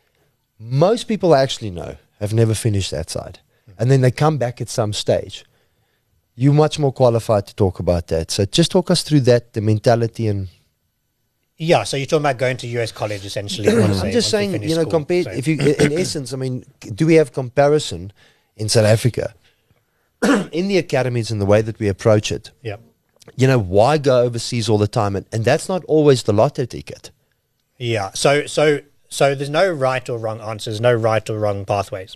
Most people actually know, have never finished that side. And then they come back at some stage. You're much more qualified to talk about that. So just talk us through that, the mentality and... Yeah, so you're talking about going to U S college essentially. once I'm they- just once they saying, finish you know, school. compared, So- if you, in essence, I mean, do we have comparison in South Africa in the academies and the way that we approach it? Yeah. You know, why go overseas all the time? And, and that's not always the lotto ticket. Yeah. So so so there's no right or wrong answers, no right or wrong pathways.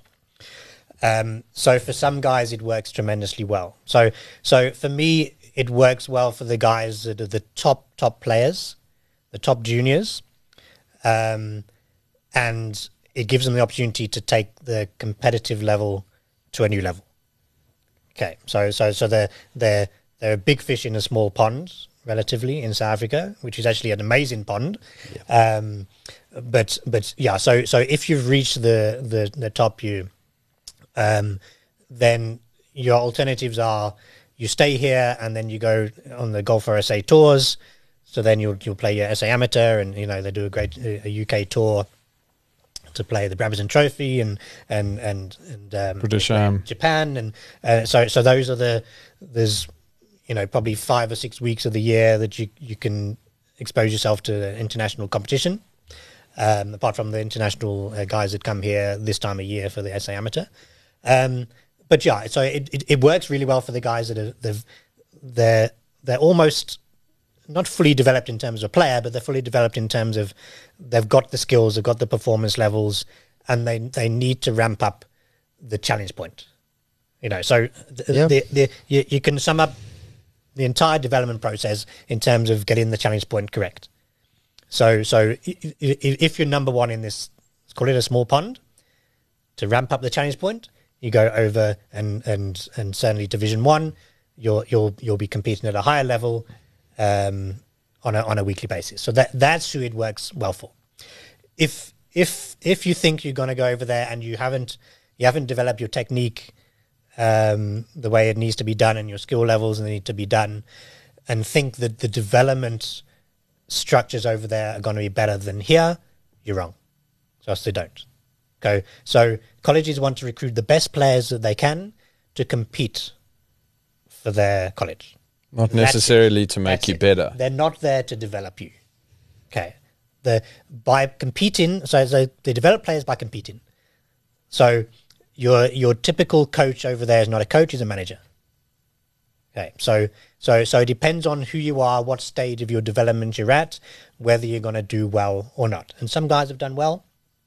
Um, so for some guys it works tremendously well. So so for me it works well for the guys that are the top top players, the top juniors, um, and it gives them the opportunity to take the competitive level to a new level. Okay. So so so they're they're they're a big fish in a small pond, relatively, in South Africa, which is actually an amazing pond. Yeah. Um, but but yeah, so so if you've reached the the, the top, you, um, then your alternatives are you stay here and then you go on the Golf R S A tours. So then you'll you'll play your S A Amateur, and you know they do a great a U K tour to play the Brabazon Trophy and and and and um, British Am. Japan, and uh, so so those are the there's you know probably five or six weeks of the year that you you can expose yourself to international competition. Um, apart from the international uh, guys that come here this time of year for the S A Amateur, um, but yeah, so it, it, it works really well for the guys that are they've, they're they're almost not fully developed in terms of player, but they're fully developed in terms of they've got the skills, they've got the performance levels, and they they need to ramp up the challenge point. You know, so th- Yeah. the, the, you, you can sum up the entire development process in terms of getting the challenge point correct. So, so i- i- if you're number one in this, let's call it a small pond, to ramp up the challenge point, you go over and and and certainly Division One, you'll you'll you'll be competing at a higher level, um, on a on a weekly basis. So that that's who it works well for. If if if you think you're going to go over there and you haven't you haven't developed your technique, um, the way it needs to be done, and your skill levels need to be done, and think that the development structures over there are going to be better than here, you're wrong. Just they don't. Okay, so colleges want to recruit the best players that they can to compete for their college. Not That's necessarily to make That's you it. better. They're not there to develop you. Okay, the by competing, so they, they develop players by competing. So your your typical coach over there is not a coach; he's a manager. Okay, so so so it depends on who you are, what stage of your development you're at, whether you're going to do well or not. And some guys have done well,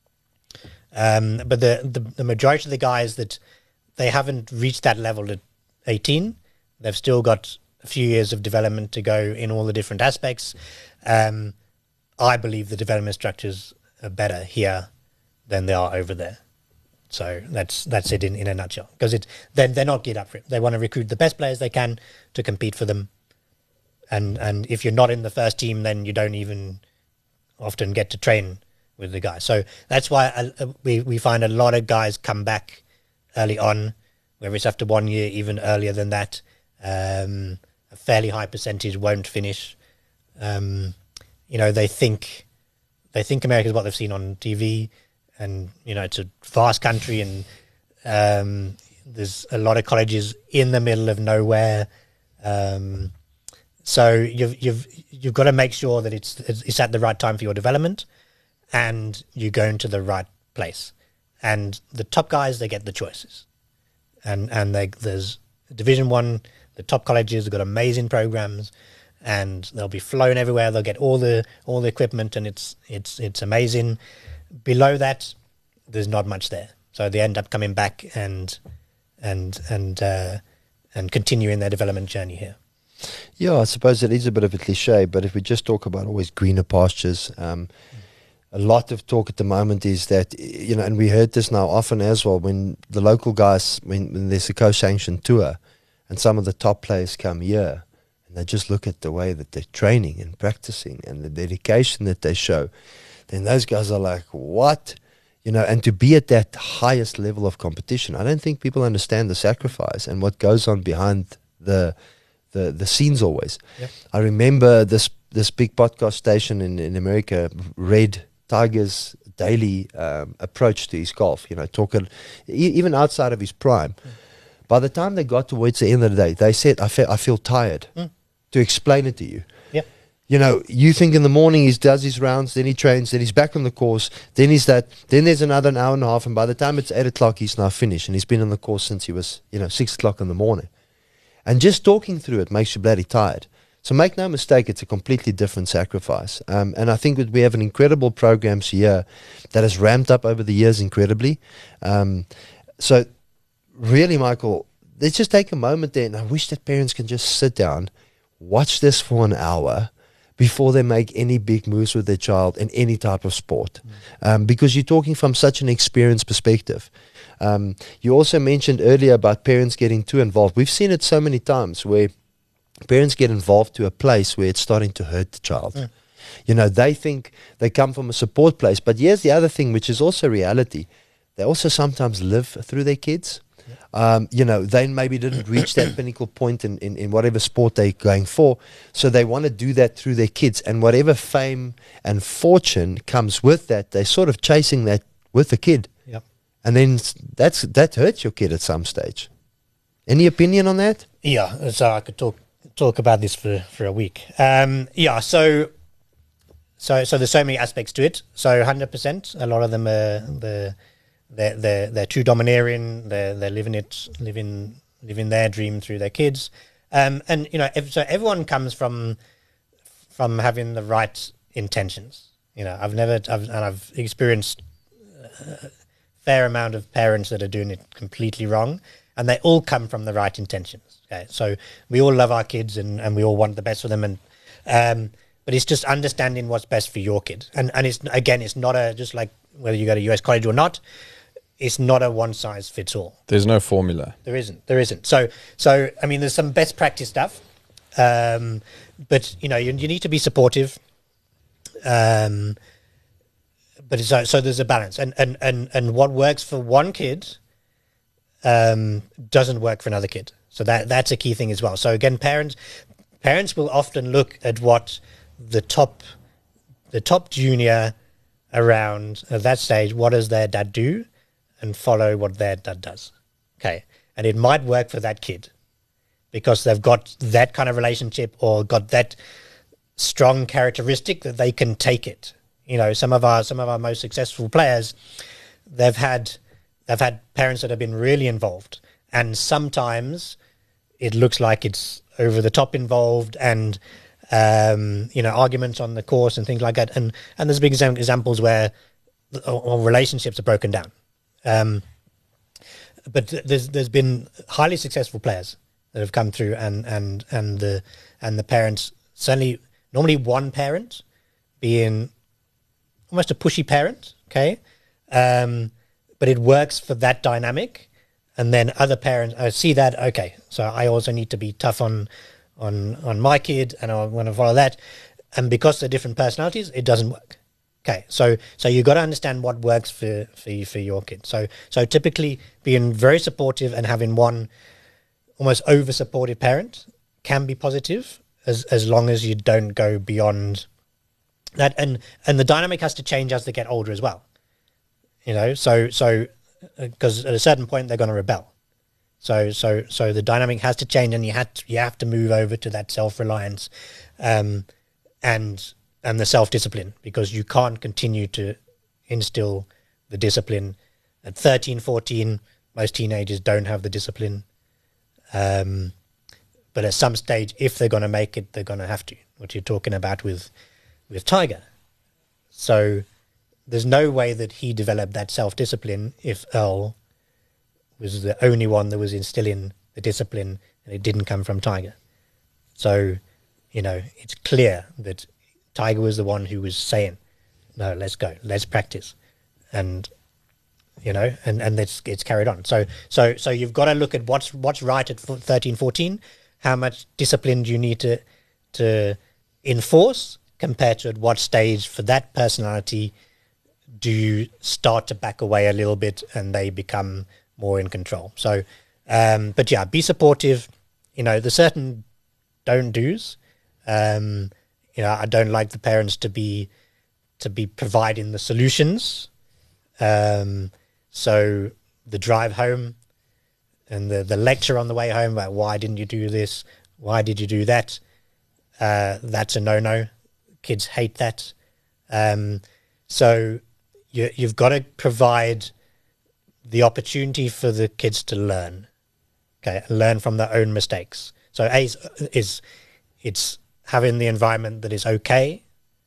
um, but the, the the majority of the guys that they haven't reached that level at eighteen, they've still got a few years of development to go in all the different aspects. Um, I believe the development structures are better here than they are over there. So that's that's it in, in a nutshell. Because it they're, they're not geared up for it. They want to recruit the best players they can to compete for them. And and if you're not in the first team, then you don't even often get to train with the guys. So that's why I, we we find a lot of guys come back early on, whether it's after one year, even earlier than that. Um, a fairly high percentage won't finish. Um, you know, they think they think America is what they've seen on T V. And, you know, it's a vast country, and um, there's a lot of colleges in the middle of nowhere. Um, so you've you've you've got to make sure that it's it's at the right time for your development, and you're going to the right place. And the top guys, they get the choices, and and they, there's Division One, the top colleges have got amazing programs, and they'll be flown everywhere. They'll get all the all the equipment, and it's it's it's amazing. Below that, there's not much there, so they end up coming back and and and uh, and continuing their development journey here. Yeah, I suppose it is a bit of a cliche, but if we just talk about always greener pastures, um, a lot of talk at the moment is that, you know, and we heard this now often as well, when the local guys, when, when there's a co-sanctioned tour and some of the top players come here and they just look at the way that they're training and practicing and the dedication that they show, then those guys are like, what? You know, and to be at that highest level of competition, I don't think people understand the sacrifice and what goes on behind the the the scenes always. Yep. I remember this this big podcast station in, in America read Tiger's daily um, approach to his golf, you know, talking e- even outside of his prime. Mm. By the time they got towards the end of the day, they said, I feel, I feel tired mm. to explain it to you. Yep. You know, you think in the morning he does his rounds, then he trains, then he's back on the course, then he's that, then there's another an hour and a half, and by the time it's eight o'clock, he's now finished, and he's been on the course since he was, you know, six o'clock in the morning. And just talking through it makes you bloody tired. So make no mistake, it's a completely different sacrifice. Um, and I think that we have an incredible programs here that has ramped up over the years incredibly. Um, so really, Michael, let's just take a moment there, and I wish that parents can just sit down, watch this for an hour before they make any big moves with their child in any type of sport. Mm. Um, because you're talking from such an experienced perspective. Um, you also mentioned earlier about parents getting too involved. We've seen it so many times where parents get involved to a place where it's starting to hurt the child. Mm. You know, they think they come from a support place. But here's the other thing, which is also reality. They also sometimes live through their kids. Um, you know, they maybe didn't reach that pinnacle point in, in, in whatever sport they're going for. So they want to do that through their kids. And whatever fame and fortune comes with that, they're sort of chasing that with the kid. Yep. And then that's that hurts your kid at some stage. Any opinion on that? Yeah, so I could talk talk about this for, for a week. Um, yeah, so so so there's so many aspects to it. So one hundred percent, a lot of them are the they're they're, they're too domineering. They're they're living it, living living their dream through their kids. Um, and you know, if, so everyone comes from from having the right intentions. You know, I've never I've, and I've experienced a fair amount of parents that are doing it completely wrong, and they all come from the right intentions. Okay, so we all love our kids, and, and we all want the best for them, and um, but it's just understanding what's best for your kid. And and it's again, it's not a just like whether you go to U S college or not. It's not a one size fits all. There's no formula. There isn't. There isn't. So so I mean, there's some best practice stuff, um, but you know, you, you need to be supportive. Um, but so so there's a balance, and and and and what works for one kid, um, doesn't work for another kid. So that that's a key thing as well. So again, parents parents will often look at what the top the top junior around at that stage, what does their dad do, and follow what their dad does. Okay, and it might work for that kid because they've got that kind of relationship or got that strong characteristic that they can take it. You know, some of our some of our most successful players, they've had they've had parents that have been really involved, and sometimes it looks like it's over the top involved, and um, you know, arguments on the course and things like that. And and there's big examples where or, or relationships are broken down. Um, but there's there's been highly successful players that have come through, and and and the and the parents, certainly normally one parent being almost a pushy parent, okay, um, but it works for that dynamic, and then other parents I see that, okay, so I also need to be tough on on on my kid, and I want to follow that, and because they're different personalities, it doesn't work. Okay, so so you got to understand what works for for you, for your kid. So so typically being very supportive and having one almost over supportive parent can be positive, as as long as you don't go beyond that, and and the dynamic has to change as they get older as well. You know, so so because at a certain point they're going to rebel. So so so the dynamic has to change, and you have to, you have to move over to that self reliance, um, and and the self discipline, because you can't continue to instill the discipline at thirteen, fourteen. Most teenagers don't have the discipline. Um, but at some stage, if they're going to make it, they're going to have to. What you're talking about with with Tiger. So there's no way that he developed that self-discipline if Earl was the only one that was instilling the discipline, and it didn't come from Tiger. So, you know, it's clear that Tiger was the one who was saying, no, let's go, let's practice. And, you know, and, and it's, it's carried on. So, so, so you've got to look at what's, what's right at thirteen, fourteen, how much discipline do you need to, to enforce, compared to at what stage for that personality do you start to back away a little bit and they become more in control. So, um, but yeah, be supportive, you know, the certain don't do's. Um, you know, I don't like the parents to be to be providing the solutions. Um, so the drive home and the the lecture on the way home about why didn't you do this, why did you do that? Uh, that's a no-no. Kids hate that. Um, so you, you've got to provide the opportunity for the kids to learn, okay, learn from their own mistakes. So A is, is it's having the environment that is okay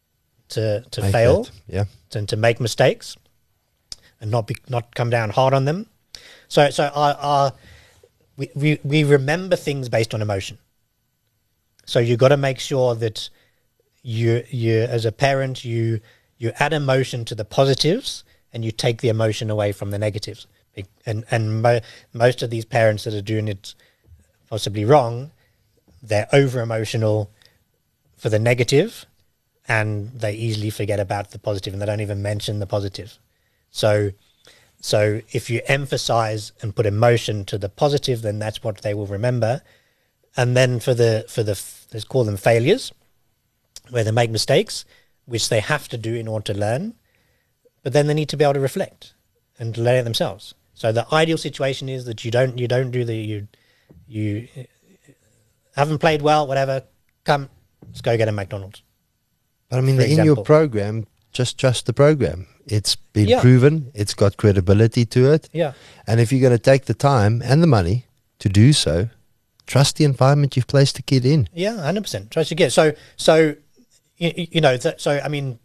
to to Make fail, that, yeah. and to make mistakes, and not be not come down hard on them. So so our, our we, we we remember things based on emotion. So you got to make sure that you you as a parent you you add emotion to the positives and you take the emotion away from the negatives. And and mo- most of these parents that are doing it possibly wrong, they're over emotional for the negative, and they easily forget about the positive, and they don't even mention the positive. So so if you emphasize and put emotion to the positive, then that's what they will remember. And then for the for the let's call them failures, where they make mistakes, which they have to do in order to learn, but then they need to be able to reflect and to learn it themselves. So the ideal situation is that you don't you don't do the you you haven't played well, whatever. Come, let's go get a McDonald's. But I mean, for in your example. program, just trust the program. It's been Yeah. proven. It's got credibility to it. Yeah, And if you're going to take the time and the money to do so, trust the environment you've placed the kid in. yeah, one hundred percent. Trust your kids. So so you, you know th- so I mean,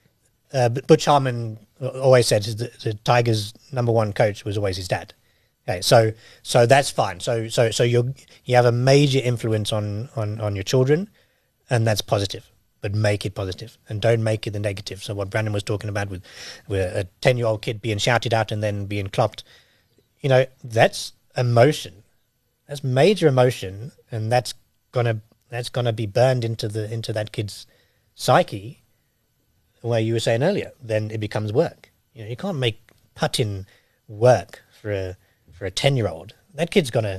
uh, B- Butch Harmon always said the, the Tigers' number one coach was always his dad. Okay, so so that's fine. So so so you you have a major influence on, on, on your children, and that's positive. But make it positive, and don't make it the negative. So what Brandon was talking about with, with a ten year old kid being shouted at and then being clopped, you know, that's emotion. That's major emotion, and that's gonna that's gonna be burned into the into that kid's psyche. Where you were saying earlier, then it becomes work. You know, you can't make putting work for a for a ten year old. That kid's gonna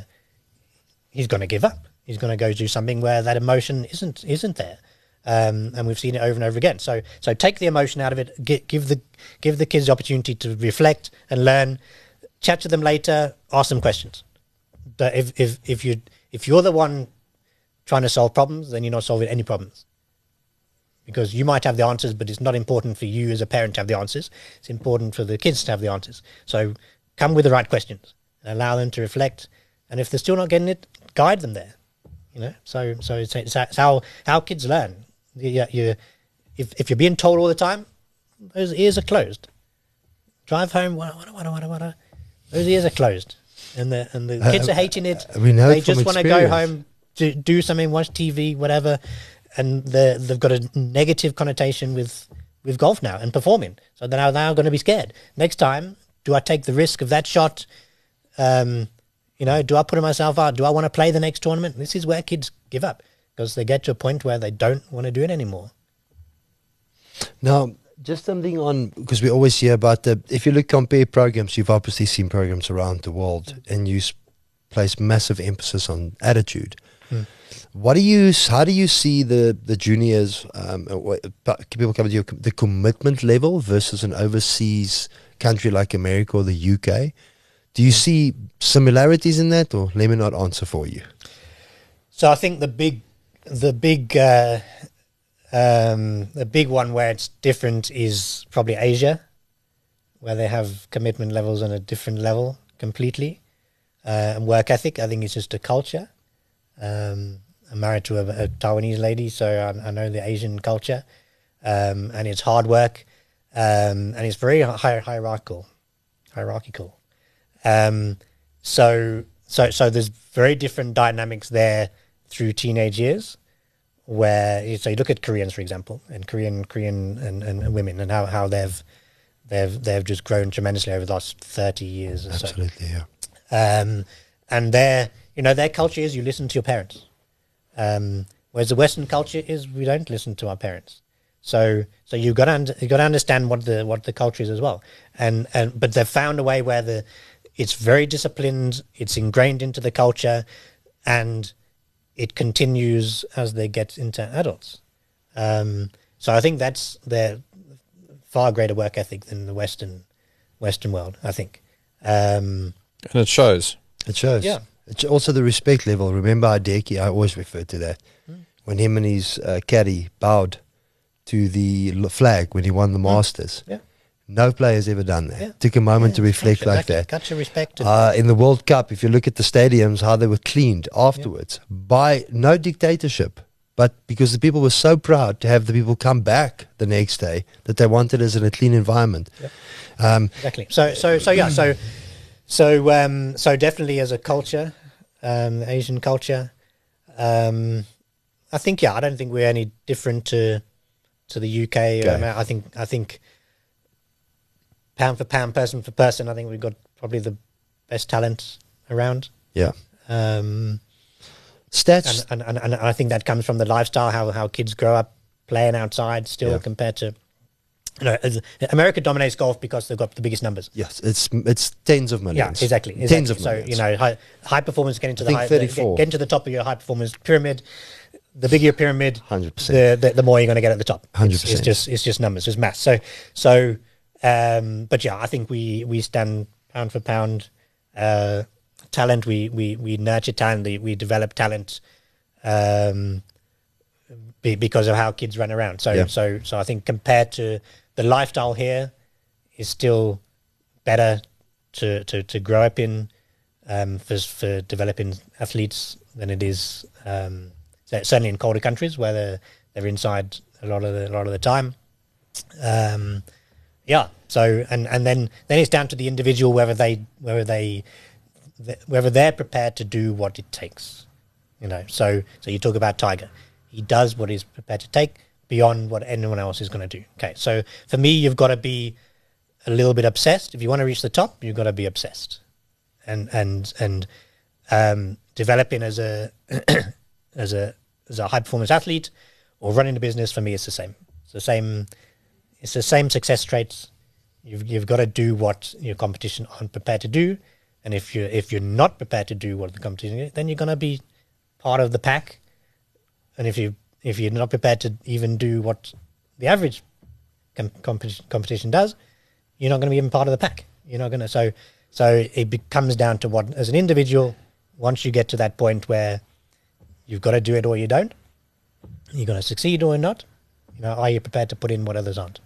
he's gonna give up. He's gonna go do something where that emotion isn't isn't there. Um, and we've seen it over and over again. So so take the emotion out of it. Give, give the give the kids the opportunity to reflect and learn. Chat to them later. Ask them questions. But if if if you if you're the one trying to solve problems, then you're not solving any problems. Because you might have the answers, but it's not important for you as a parent to have the answers. It's important for the kids to have the answers. So come with the right questions and allow them to reflect. And if they're still not getting it, guide them there. You know. So so it's, it's how how kids learn. You, you, if if you're being told all the time, those ears are closed. Drive home, wada, wada, wada, wada, wada. Those ears are closed, and the and the kids Uh, are hating it. uh, we know They it from just want to go experience. home, do, do something, watch T V, whatever, and they they've got a negative connotation with with golf now and performing. So they're now now going to be scared. Next time, do I take the risk of that shot? Um, you know, do I put myself out? Do I want to play the next tournament? This is where kids give up, because they get to a point where they don't want to do it anymore. Now, just something on, because we always hear about the, if you look compare programs, you've obviously seen programs around the world, and you s- place massive emphasis on attitude. Hmm. What do you, s- how do you see the, the juniors, um, uh, what- pa- people come to you, the commitment level versus an overseas country like America or the U K? Do you see similarities in that, or let me not answer for you? So I think the big, the big, uh, um, the big one where it's different is probably Asia, where they have commitment levels on a different level completely, uh, and work ethic. I think it's just a culture. Um, I'm married to a, a Taiwanese lady, so I, I know the Asian culture, um, and it's hard work, um, and it's very hi- hierarchical, hierarchical. Um, so, so, so there's very different dynamics there through teenage years, where you- so you look at Koreans, for example, and Korean, Korean, and, and, and women, and how, how they've they've they've just grown tremendously over the last thirty years or so. Absolutely, yeah. Um, and their, you know, their culture is you listen to your parents. Um, whereas the Western culture is we don't listen to our parents. So, so you've got to under, you got to understand what the what the culture is as well. And and but they've found a way where the it's very disciplined. It's ingrained into the culture, and it continues as they get into adults. Um, so I think that's their far greater work ethic than the Western Western world, I think. Um, And it shows. It shows. Yeah. It's also the respect level. Remember Hideki, I always refer to that. Mm. When him and his uh, caddy bowed to the l- flag when he won the Masters. Yeah. No player's ever done that. Yeah. Took a moment Yeah, to reflect culture, like exactly. that. Culture, respect. And, Uh, in the World Cup, if you look at the stadiums, how they were cleaned afterwards by no dictatorship, but because the people were so proud to have the people come back the next day that they wanted us in a clean environment. Yep. Um, exactly. So, so, so yeah. So, so, um, so definitely as a culture, um, Asian culture, um, I think yeah. I don't think we're any different to to the U K. Okay. Or Amer- I think I think pound for pound, person for person, I think we've got probably the best talent around. yeah. Um, Stats. and, and, and, and I think that comes from the lifestyle, how how kids grow up playing outside still Yeah. compared to, you know, as, America dominates golf because they've got the biggest numbers. Yes, it's it's tens of Yeah, millions. exactly. exactly. Tens of so, millions. you know, high, high performance, getting to I the think high, thirty-four. get, getting to the top of your high performance pyramid. The bigger your pyramid, one hundred percent. the, the the more you're going to get at the top. one hundred It's, it's percent. just it's just numbers, it's math. So so, um, but yeah, I think we we stand pound for pound. Uh, talent, we we we nurture talent, we, we develop talent, um, be, because of how kids run around. So Yeah. so so I think compared to the lifestyle here, is still better to to to grow up in, um, for for developing athletes than it is, um, so certainly in colder countries where they're, they're inside a lot of the a lot of the time. Um, yeah. So and, and then then it's down to the individual whether they whether they whether they're prepared to do what it takes. You know. So so you talk about Tiger, he does what he's prepared to take beyond what anyone else is going to do. Okay. So for me, you've got to be a little bit obsessed. If you want to reach the top, you've got to be obsessed, and and and um, developing as a as a as a high performance athlete or running a business, for me it's the same. It's the same. It's the same success traits. You've you've got to do what your competition aren't prepared to do, and if you if you're not prepared to do what the competition is, then you're going to be part of the pack. And if you if you're not prepared to even do what the average com- competition competition does, you're not going to be even part of the pack. You're not going to. So so it be- comes down to what, as an individual, once you get to that point where you've got to do it or you don't, you're going to succeed or not. You know, are you prepared to put in what others aren't?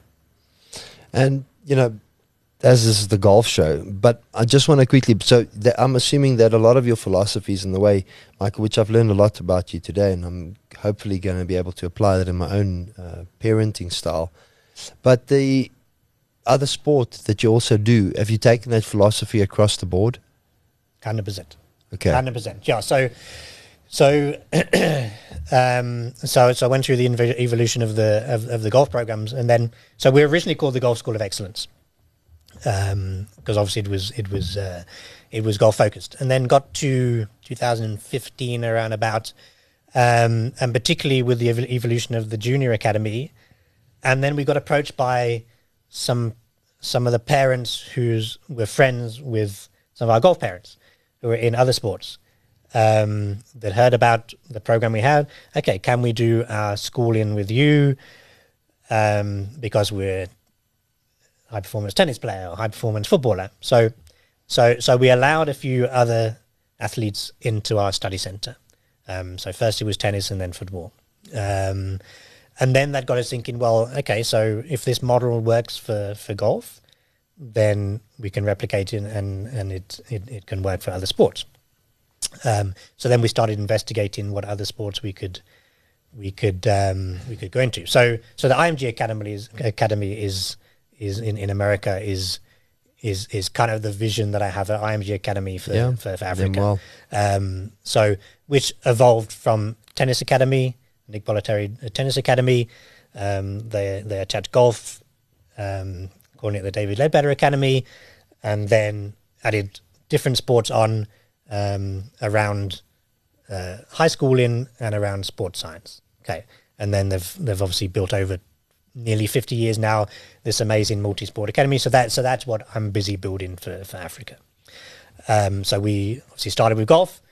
And, you know, as this is the golf show, but I just want to quickly, so th- I'm assuming that a lot of your philosophies and the way, Michael, which I've learned a lot about you today, and I'm hopefully going to be able to apply that in my own uh, parenting style. But the other sport that you also do, have you taken that philosophy across the board? one hundred percent. Okay. one hundred percent. Yeah. So, so, um, so, so I went through the inv- evolution of the of, of the golf programs, and then so we were originally called the Golf School of Excellence, because um, obviously it was it was uh, it was golf focused, and then got to two thousand fifteen around about, um, and particularly with the ev- evolution of the Junior Academy, and then we got approached by some some of the parents who's were friends with some of our golf parents who were in other sports, um, that heard about the program we had. Okay, can we do our schooling with you? Um, because we're high performance tennis player or high performance footballer. So, so, so we allowed a few other athletes into our study center. Um, so first it was tennis and then football. Um, and then that got us thinking, well, okay, so if this model works for, for golf, then we can replicate it and, and it, it, it can work for other sports. Um, so then we started investigating what other sports we could we could um, we could go into. So so the I M G Academy is Academy is is in, in America is is is kind of the vision that I have at I M G Academy for Yeah, for, for then Africa. well. Um, so which evolved from Tennis Academy, Nick Bollettieri uh, Tennis Academy. Um, they they attached golf, um, calling it the David Ledbetter Academy, and then added different sports on um, around uh, high schooling and around sports science. Okay, and then they've they've obviously built over nearly fifty years now this amazing multi-sport academy. So that so that's what I'm busy building for for Africa. Um, so we obviously started with golf.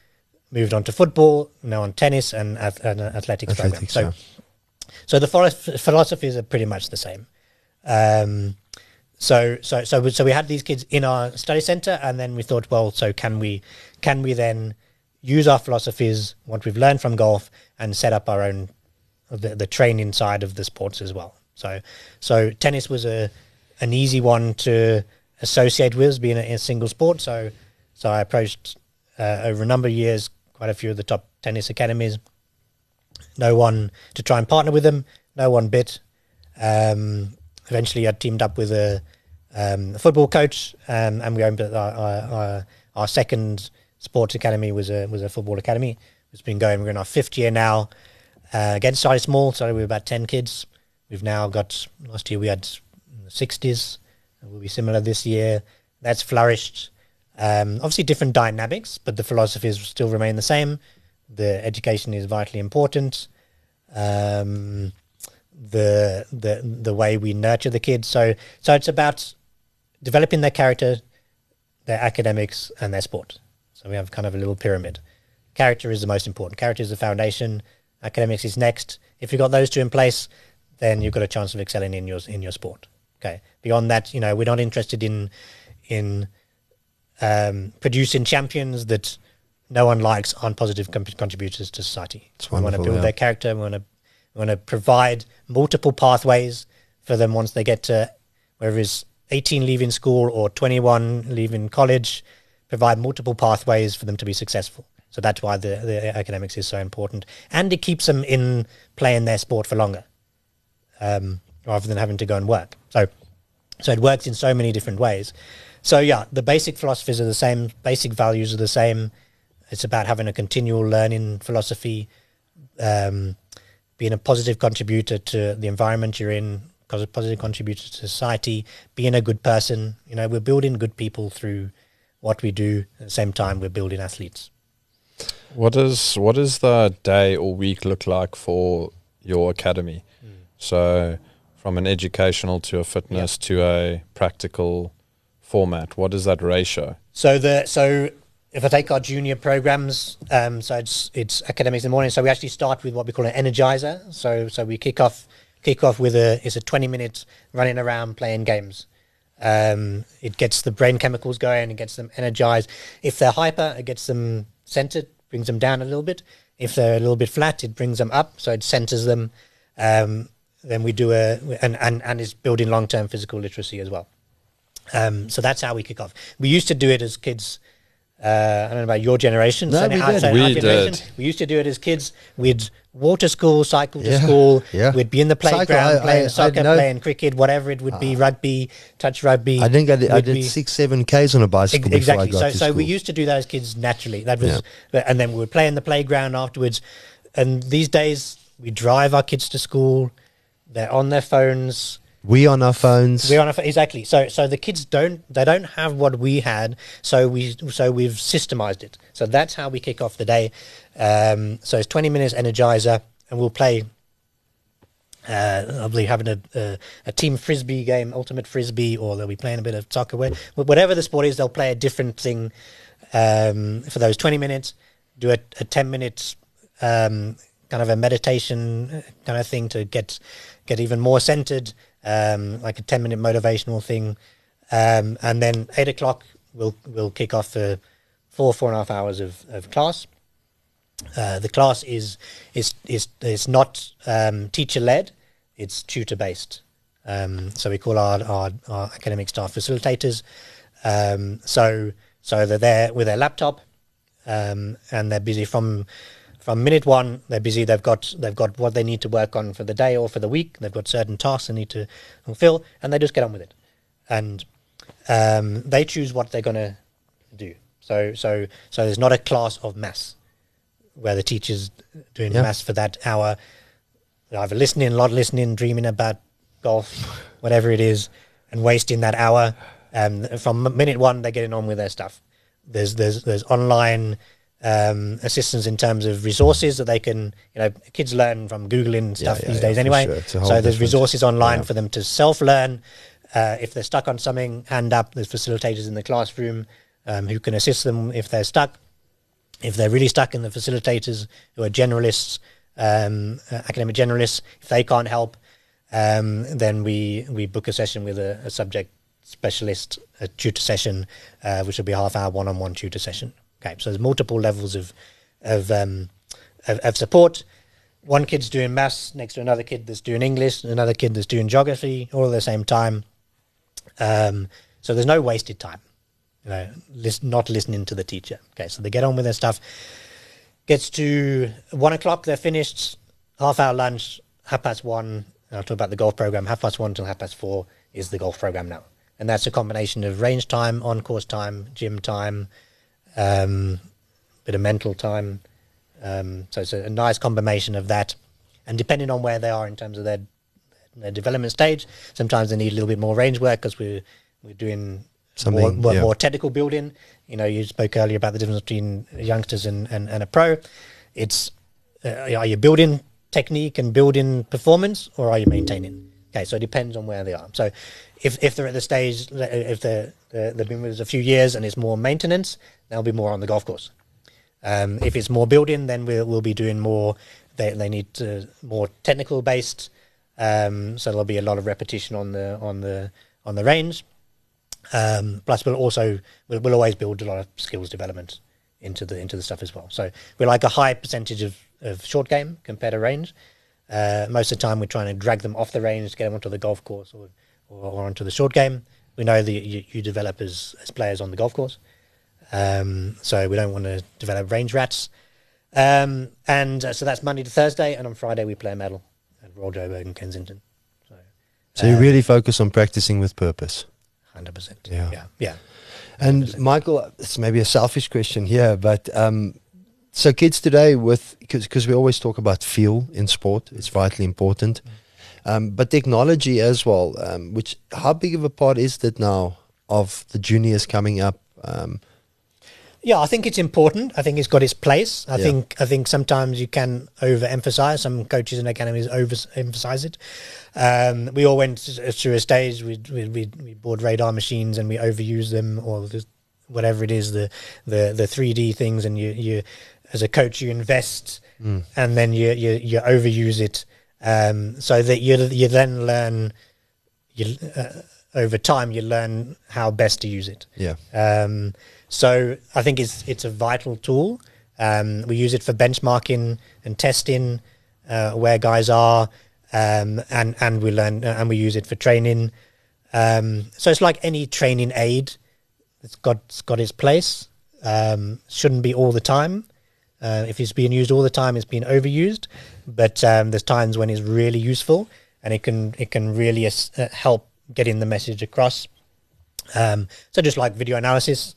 moved on to football, now on tennis and, ath- and uh, athletics, Athletics, program. So, so the philo- philosophies are pretty much the same. Um, so, so, so, we, so we had these kids in our study center, and then we thought, well, so can we, can we then use our philosophies, what we've learned from golf, and set up our own the, the training side of the sports as well. So, so tennis was a an easy one to associate with, being a, a single sport. So, so I approached uh, over a number of years quite a few of the top tennis academies. No one to try and partner with them. No one bit. Um, eventually, I teamed up with a, um, a football coach, um, and we opened our, our, our, our second sports academy was a was a football academy. It's been going. We're in our fifth year now. Uh, again, started small. Started with about ten kids. We've now got, last year we had sixties. It will be similar this year. That's flourished. Um, obviously different dynamics, but the philosophies still remain the same. The education is vitally important. Um, the the the way we nurture the kids. So so it's about developing their character, their academics, and their sport. So we have kind of a little pyramid. Character is the most important. Character is the foundation. Academics is next. If you've got those two in place, then you've got a chance of excelling in your in your sport. Okay. Beyond that, you know, we're not interested in in um, producing champions that no one likes, aren't positive com- contributors to society. It's we want to wonderful, build yeah. their character. We want to we want to provide multiple pathways for them once they get to whether it's eighteen leaving school or twenty-one leaving college. Provide multiple pathways for them to be successful. So that's why the, the academics is so important, and it keeps them in playing their sport for longer, um, rather than having to go and work. So, so it works in so many different ways. So yeah, the basic philosophies are the same, basic values are the same. It's about having a continual learning philosophy, um, being a positive contributor to the environment you're in, because a positive contributor to society, being a good person. You know, we're building good people through what we do. At the same time, we're building athletes. What does what does the day or week look like for your academy? Mm. So, from an educational to a fitness yep. to a practical format, what is that ratio? So the so if I take our junior programs, um, so it's it's academics in the morning. So we actually start with what we call an energizer. So so we kick off kick off with a it's a twenty minutes running around playing games. Um, it gets the brain chemicals going. It gets them energized. If they're hyper, it gets them centered, brings them down a little bit. If they're a little bit flat, it brings them up, so it centers them. Um, then we do a and and and it's building long term physical literacy as well. Um, so that's how we kick off. We used to do it as kids. Uh, I don't know about your generation. No, so we our, did. so We our generation, did. We used to do it as kids. We'd walk to school, cycle to Yeah, school. yeah. We'd be in the Cycle, playground I- playing I- soccer, I know- playing cricket, whatever it would be, rugby, touch rugby. I think I did, I We'd did be- six, seven Ks on a bicycle Ex- before I exactly. got So, to so school. we used to do that as kids naturally. That was, and then we would play in the playground afterwards. And these days, we drive our kids to school. They're on their phones. We on our phones. We're on our pho- exactly. So, so the kids don't they don't have what we had. So we so we've systemized it. So that's how we kick off the day. Um, so it's twenty minutes energizer, and we'll play. Uh, I'll be having a, a a team frisbee game, ultimate frisbee, or they'll be playing a bit of soccer. Where- Whatever the sport is, they'll play a different thing um, for those twenty minutes. Do a, a ten minutes um, kind of a meditation kind of thing to get get even more centered. Um, like a ten minute motivational thing, um, and then eight o'clock we'll we'll kick off for four four and a half hours of, of class. Uh, the class is is is is not um, teacher led; it's tutor based. Um, so we call our, our our academic staff facilitators. Um, so so they're there with their laptop, um, and they're busy from. From minute one, they're busy. They've got they've got what they need to work on for the day or for the week. They've got certain tasks they need to fulfill, and they just get on with it. And um, they choose what they're going to do. So so so there's not a class of maths where the teacher's doing Yeah. maths for that hour. They're either listening, a lot listening, dreaming about golf, whatever it is, and wasting that hour. Um, from minute one, they're getting on with their stuff. There's there's there's online. Um, assistance in terms of resources that they can, you know, kids learn from Googling stuff Yeah, yeah, these yeah, days for anyway. sure. It's a whole So there's different- resources online yeah. for them to self-learn. Uh, if they're stuck on something, hand up. There's facilitators in the classroom um, who can assist them if they're stuck. If they're really stuck in the facilitators who are generalists, um, uh, academic generalists, if they can't help, um, then we, we book a session with a, a subject specialist, a tutor session, uh, which will be a half hour one-on-one tutor session. Okay, so there's multiple levels of of, um, of of support. One kid's doing maths next to another kid that's doing English, another kid that's doing geography, all at the same time. Um, so there's no wasted time, you know, listen, not listening to the teacher. Okay, so they get on with their stuff. Gets to one o'clock, they're finished. Half hour lunch, half past one. I'll talk about the golf program. Half past one till half past four is the golf program now, and that's a combination of range time, on course time, gym time, um, bit of mental time. Um, so it's a, a nice combination of that, and depending on where they are in terms of their their development stage, sometimes they need a little bit more range work because we're we're doing Something, more, more, yeah. more technical building. You know, you spoke earlier about the difference between youngsters and, and, and a pro. It's uh, are you building technique and building performance, or are you maintaining? Okay, so it depends on where they are. So if if they're at the stage, if they're, they're, they've been with us a few years and it's more maintenance, they'll be more on the golf course. Um, if it's more building, then we'll, we'll be doing more, they, they need to, more technical based. Um, so there'll be a lot of repetition on the on the on the range. Um, plus, we'll also we'll, we'll always build a lot of skills development into the into the stuff as well. So we like a high percentage of, of short game compared to range. Uh, most of the time, we're trying to drag them off the range to get them onto the golf course or or, or onto the short game. We know that you, you develop as, as players on the golf course, um, so we don't want to develop range rats. Um, and uh, so that's Monday to Thursday, and on Friday we play a medal at Royal Joburg and Kensington. So, So you really focus on practicing with purpose. one hundred percent. Yeah. Yeah. Yeah. And Michael, it's maybe a selfish question here, but um, so kids today, with because we always talk about feel in sport, it's vitally important, um, but technology as well. Um, which how big of a part is that now of the juniors coming up? Um, Yeah, I think it's important. I think it's got its place. I Yeah. think I think sometimes you can overemphasize. Some coaches in academies overemphasize it. Um, we all went through a stage. We we we, we bought radar machines and we overuse them, or just whatever it is, the the the three D things. And you you as a coach you invest, mm. and then you you you overuse it, um, so that you you then learn. You uh, over time you learn how best to use it. Yeah. Um, So I think it's it's a vital tool. Um, we use it for benchmarking and testing uh, where guys are, um, and and we learn uh, and we use it for training. Um, so it's like any training aid. It's got it's got its place. Um, shouldn't be all the time. Uh, if it's being used all the time, it's being overused. But um, there's times when it's really useful, and it can it can really uh, help getting the message across. Um, so just like video analysis.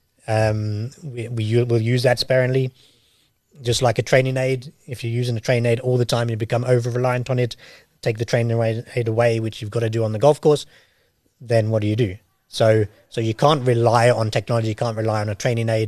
Um, we, we will use that sparingly, just like a training aid. If you're using a training aid all the time, you become over-reliant on it, take the training aid away, which you've got to do on the golf course, then what do you do? So so you can't rely on technology, you can't rely on a training aid.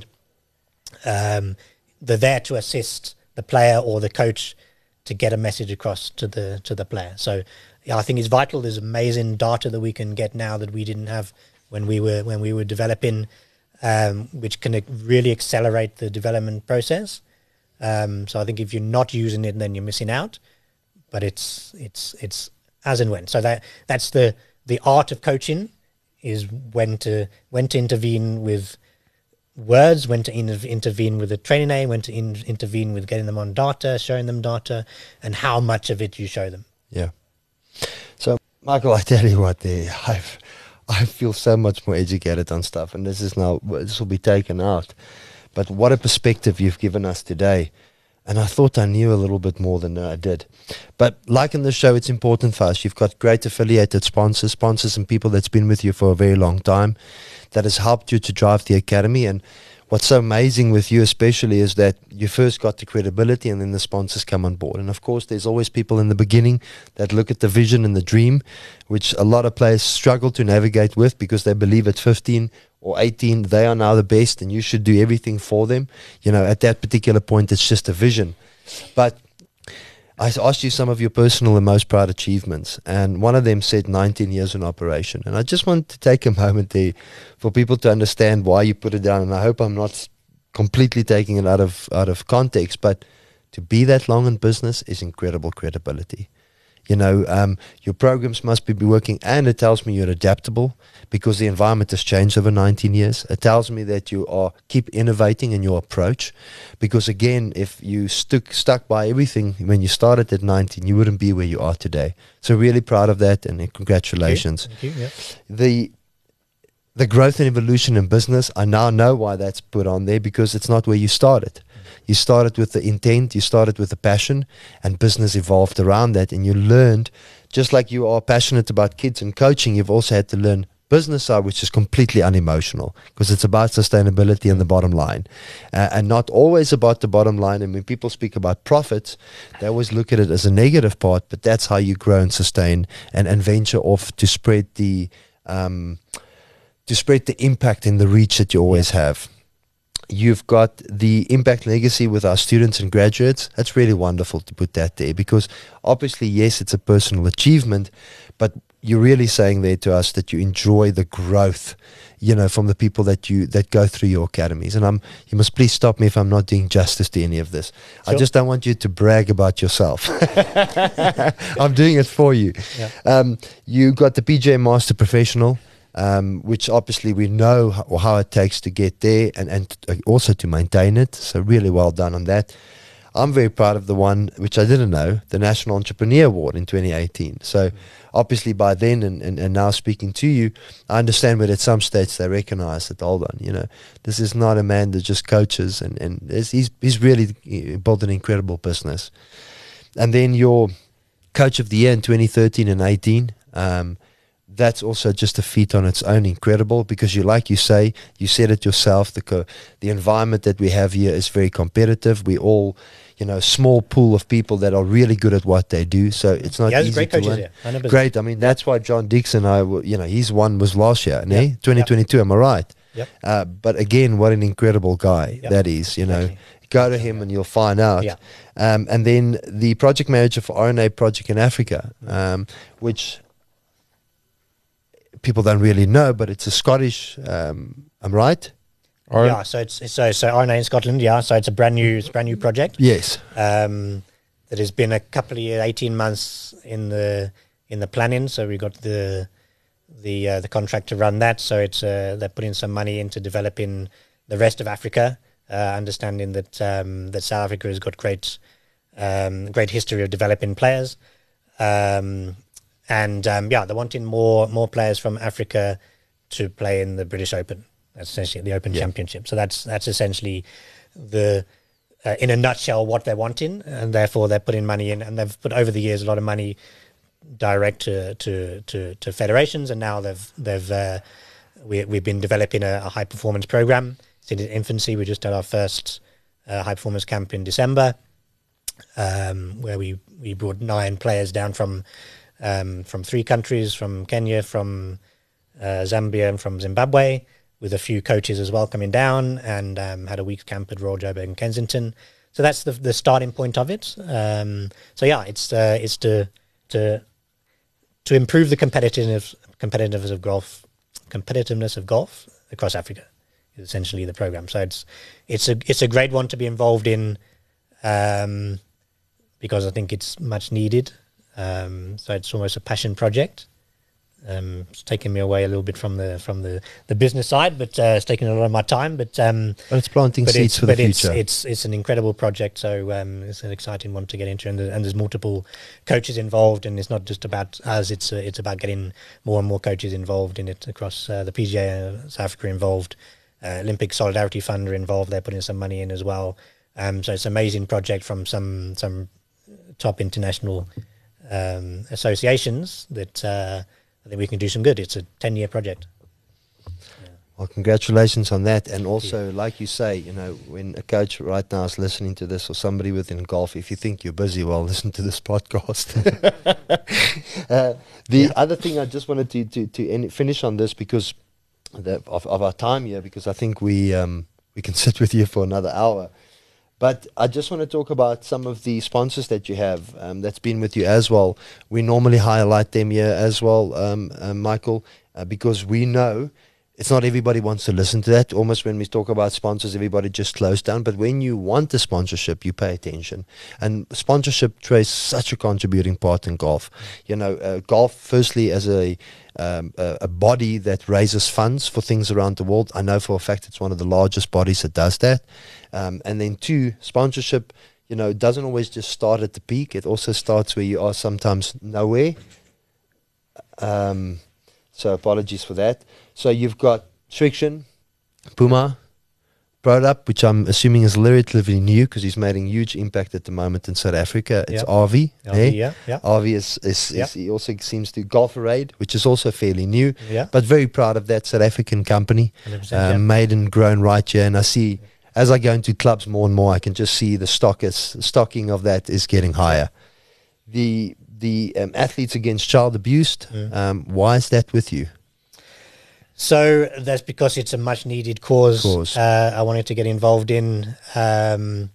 Um, they're there to assist the player or the coach to get a message across to the to the player. So yeah, I think it's vital. There's amazing data that we can get now that we didn't have when we were when we were developing, Um, which can really accelerate the development process. Um, so I think if you're not using it, then you're missing out. But it's it's it's as and when. So that that's the the art of coaching, is when to when to intervene with words, when to in, intervene with a training aid, when to in, intervene with getting them on data, showing them data, and how much of it you show them. Yeah. So Michael, I tell you what, there I've. I feel so much more educated on stuff, and this is now this will be taken out. But what a perspective you've given us today, and I thought I knew a little bit more than I did. But like in the show, it's important for us. You've got great affiliated sponsors, sponsors and people that's been with you for a very long time, that has helped you to drive the academy. And what's so amazing with you especially is that you first got the credibility, and then the sponsors come on board. And of course, there's always people in the beginning that look at the vision and the dream, which a lot of players struggle to navigate with, because they believe at fifteen or eighteen they are now the best and you should do everything for them. You know, at that particular point, it's just a vision. But I asked you some of your personal and most proud achievements, and one of them said nineteen years in operation. And I just want to take a moment there for people to understand why you put it down, and I hope I'm not completely taking it out of out of context, but to be that long in business is incredible credibility. You know, um, your programs must be working, and it tells me you're adaptable because the environment has changed over nineteen years. It tells me that you are keep innovating in your approach, because again, if you stuck stuck by everything when you started at nineteen, you wouldn't be where you are today. So really proud of that, and uh, congratulations. Thank you. Thank you. Yep. The the growth and evolution in business, I now know why that's put on there, because it's not where you started. You started with the intent, you started with the passion, and business evolved around that. And you learned, just like you are passionate about kids and coaching, you've also had to learn business side, which is completely unemotional, because it's about sustainability and the bottom line, uh, and not always about the bottom line. And when people speak about profits, they always look at it as a negative part, but that's how you grow and sustain and, and venture off to spread the um, to spread the impact and the reach that you always have. You've got the impact legacy with our students and graduates. That's really wonderful to put that there, because obviously, yes, it's a personal achievement, but you're really saying there to us that you enjoy the growth, you know, from the people that you that go through your academies. And I'm, you must please stop me if I'm not doing justice to any of this. Sure. I just don't want you to brag about yourself. I'm doing it for you. Yeah. Um, you got the P G A Master Professional. Um, which obviously we know how, how it takes to get there, and, and t- also to maintain it. So really well done on that. I'm very proud of the one, which I didn't know, the National Entrepreneur Award in twenty eighteen. So mm-hmm. obviously by then and, and, and now speaking to you, I understand that at some stage they recognize that, hold on, you know, this is not a man that just coaches, and, and he's, he's really built an incredible business. And then your Coach of the Year in twenty thirteen and eighteen, um, that's also just a feat on its own, incredible, because you, like you say, you said it yourself, the co- the environment that we have here is very competitive. We all, you know, small pool of people that are really good at what they do. So it's not yeah, easy great to coaches win. Here. Great. I mean, that's why John Dixon, I, w- you know, his one was last year, yep. eh? twenty twenty-two. Yep. Am I right? Yep. Uh, but again, what an incredible guy yep. that is. You know, exactly. Go to him and you'll find out. Yeah. Um, and then the project manager for R N A Project in Africa, um, which people don't really know, but it's a Scottish. Um, I'm right. Or yeah, so it's so so R N A in Scotland. Yeah, so it's a brand new, it's a brand new project. Yes. Um, that has been a couple of years, eighteen months in the in the planning. So we got the the uh, the contract to run that. So it's uh, they're putting some money into developing the rest of Africa, uh, understanding that um, that South Africa has got great um, great history of developing players. Um, And um, yeah, they're wanting more more players from Africa to play in the British Open. That's essentially the Open yeah. Championship. So that's that's essentially the uh, in a nutshell what they're wanting, and therefore they're putting money in, and they've put over the years a lot of money direct to to to, to federations, and now they've they've uh, we we've been developing a, a high performance program. It's in its infancy. We just had our first uh, high performance camp in December, um, where we we brought nine players down from. Um, from three countries, from Kenya, from uh, Zambia, and from Zimbabwe, with a few coaches as well coming down, and um, had a week's camp at Royal Joburg and Kensington. So that's the the starting point of it. Um, so yeah, it's uh, it's to to to improve the competitiveness competitiveness of golf, competitiveness of golf across Africa is essentially the program. So it's it's a it's a great one to be involved in, um, because I think it's much needed. Um, so it's almost a passion project. Um, it's taken me away a little bit from the from the, the business side, but uh, it's taken a lot of my time. But, um, but it's planting but seeds it's, for the but future. It's, it's it's an incredible project. So um, it's an exciting one to get into, and, the, and there's multiple coaches involved. And it's not just about us; it's uh, it's about getting more and more coaches involved in it across uh, the P G A, uh, South Africa involved. Uh, Olympic Solidarity Fund are involved; they're putting some money in as well. Um, so it's an amazing project from some some top international. Um, associations that uh, I think we can do some good. It's a ten-year project. Yeah. Well, congratulations on that. And also, like you say, you know, when a coach right now is listening to this, or somebody within golf, if you think you're busy, well, listen to this podcast. uh, the yeah. other thing I just wanted to to, to end, finish on this, because the, of, of our time here, because I think we um, we can sit with you for another hour. But I just want to talk about some of the sponsors that you have um, that's been with you as well. We normally highlight them here as well, um, uh, Michael, uh, because we know it's not everybody wants to listen to that. Almost when we talk about sponsors, everybody just slows down. But when you want a sponsorship, you pay attention. And sponsorship plays such a contributing part in golf. You know, uh, golf, firstly, as a, um, a a body that raises funds for things around the world. I know for a fact it's one of the largest bodies that does that. Um, and then two, sponsorship, you know, doesn't always just start at the peak. It also starts where you are sometimes nowhere. Um, so apologies for that. So you've got Srikshan, Puma, Prodap, which I'm assuming is relatively new because he's making huge impact at the moment in South Africa. It's Yep. R V. R V, eh? yeah, yeah. R V is, is, Yep. is he also seems to Golf Raid, which is also fairly new, Yeah. but very proud of that South African company, one hundred percent, uh, yeah. made and grown right here. And I see, as I go into clubs more and more, I can just see the stock is, stocking of that is getting higher. The the um, athletes against child abuse, Mm. um, why is that with you? So that's because it's a much needed cause. Cause. Uh, I wanted to get involved in. Um,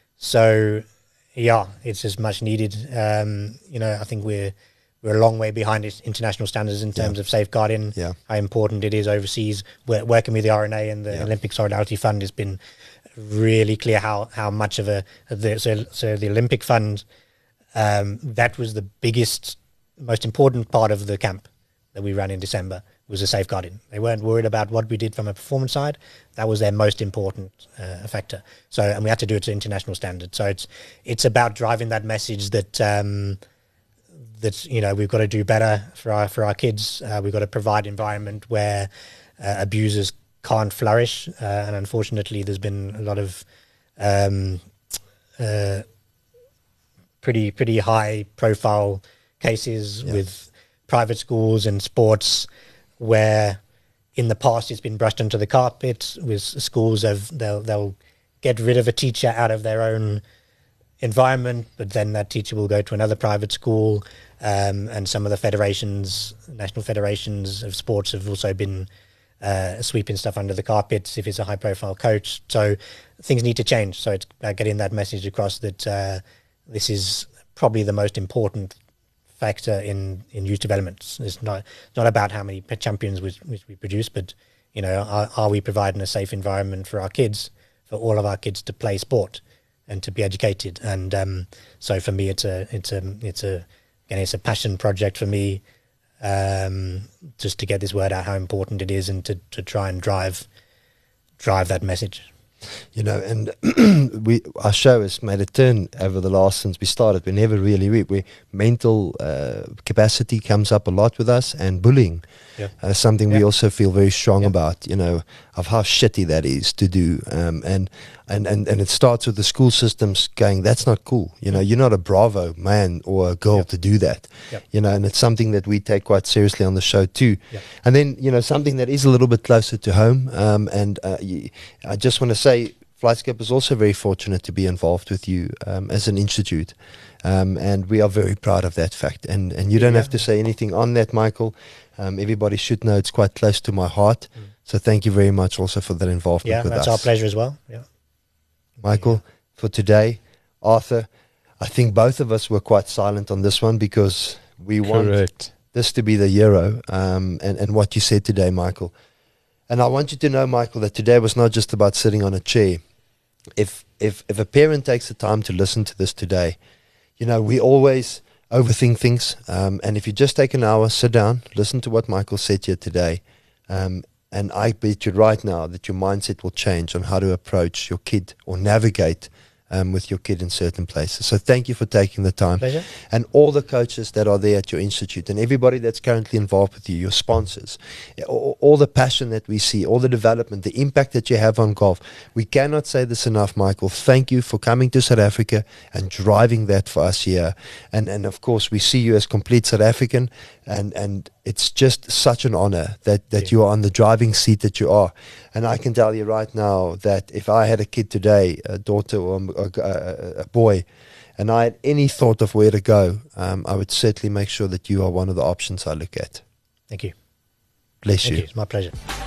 so yeah, it's as much needed. Um, you know, I think we're we're a long way behind its international standards in terms Yeah. of safeguarding. Yeah. How important it is overseas. We're working with the R N A and the Yeah. Olympic Solidarity Fund has been really clear how how much of a the so, so the Olympic Fund. Um, that was the biggest, most important part of the camp that we ran in December was the safeguarding. They weren't worried about what we did from a performance side. That was their most important uh, factor. So, and we had to do it to international standards. So it's it's about driving that message that um, that you know we've got to do better for our for our kids. Uh, we've got to provide environment where uh, abusers can't flourish. Uh, and unfortunately, there's been a lot of um, uh, pretty pretty high profile cases Yeah. with private schools and sports where in the past it's been brushed under the carpet. With schools have they'll they'll get rid of a teacher out of their own environment, but then that teacher will go to another private school, um, and some of the federations, national federations of sports, have also been uh, sweeping stuff under the carpet if it's a high profile coach. So things need to change. So it's about getting that message across that uh, this is probably the most important factor in, in youth development. It's not not about how many champions we, which we produce, but you know, are, are we providing a safe environment for our kids, for all of our kids to play sport and to be educated? And um, so for me, it's a it's a it's a again it's a passion project for me, um, just to get this word out how important it is and to, to try and drive drive that message. You know, and we our show has made a turn over the last since we started. We never really read. We mental uh, capacity comes up a lot with us, and bullying, Yeah. uh, something we Yeah. also feel very strong Yeah. about. You know, of how shitty that is to do, um, and and and and it starts with the school systems going, that's not cool. You know, you're not a Bravo man or a girl Yeah. to do that. Yeah. You know, and it's something that we take quite seriously on the show too. Yeah. And then, you know, something that is a little bit closer to home. Um, and uh, y- I just want to say, Flightscape is also very fortunate to be involved with you um, as an institute. Um, and we are very proud of that fact. And, and you don't Yeah. have to say anything on that, Michael. Um, everybody should know it's quite close to my heart. Mm. So thank you very much also for that involvement Yeah, with that's us. our pleasure as well. Yeah. Michael, for today, Arthur, I think both of us were quite silent on this one because we want Correct. this to be the hero, um, and, and what you said today, Michael. And I want you to know, Michael, that today was not just about sitting on a chair. If if if a parent takes the time to listen to this today, you know, we always overthink things. Um, and if you just take an hour, sit down, listen to what Michael said here today, um, and I bet you right now that your mindset will change on how to approach your kid or navigate um, with your kid in certain places. So thank you for taking the time. Pleasure. And all the coaches that are there at your institute and everybody that's currently involved with you, your sponsors, all, all the passion that we see, all the development, the impact that you have on golf. We cannot say this enough, Michael. Thank you for coming to South Africa and driving that for us here. And and of course, we see you as complete South African, and, and it's just such an honor that, that Yeah. you are on the driving seat that you are. And I can tell you right now that if I had a kid today, a daughter or a, a, a boy, and I had any thought of where to go, um, I would certainly make sure that you are one of the options I look at. Thank you. Bless Thank you. you. It's my pleasure.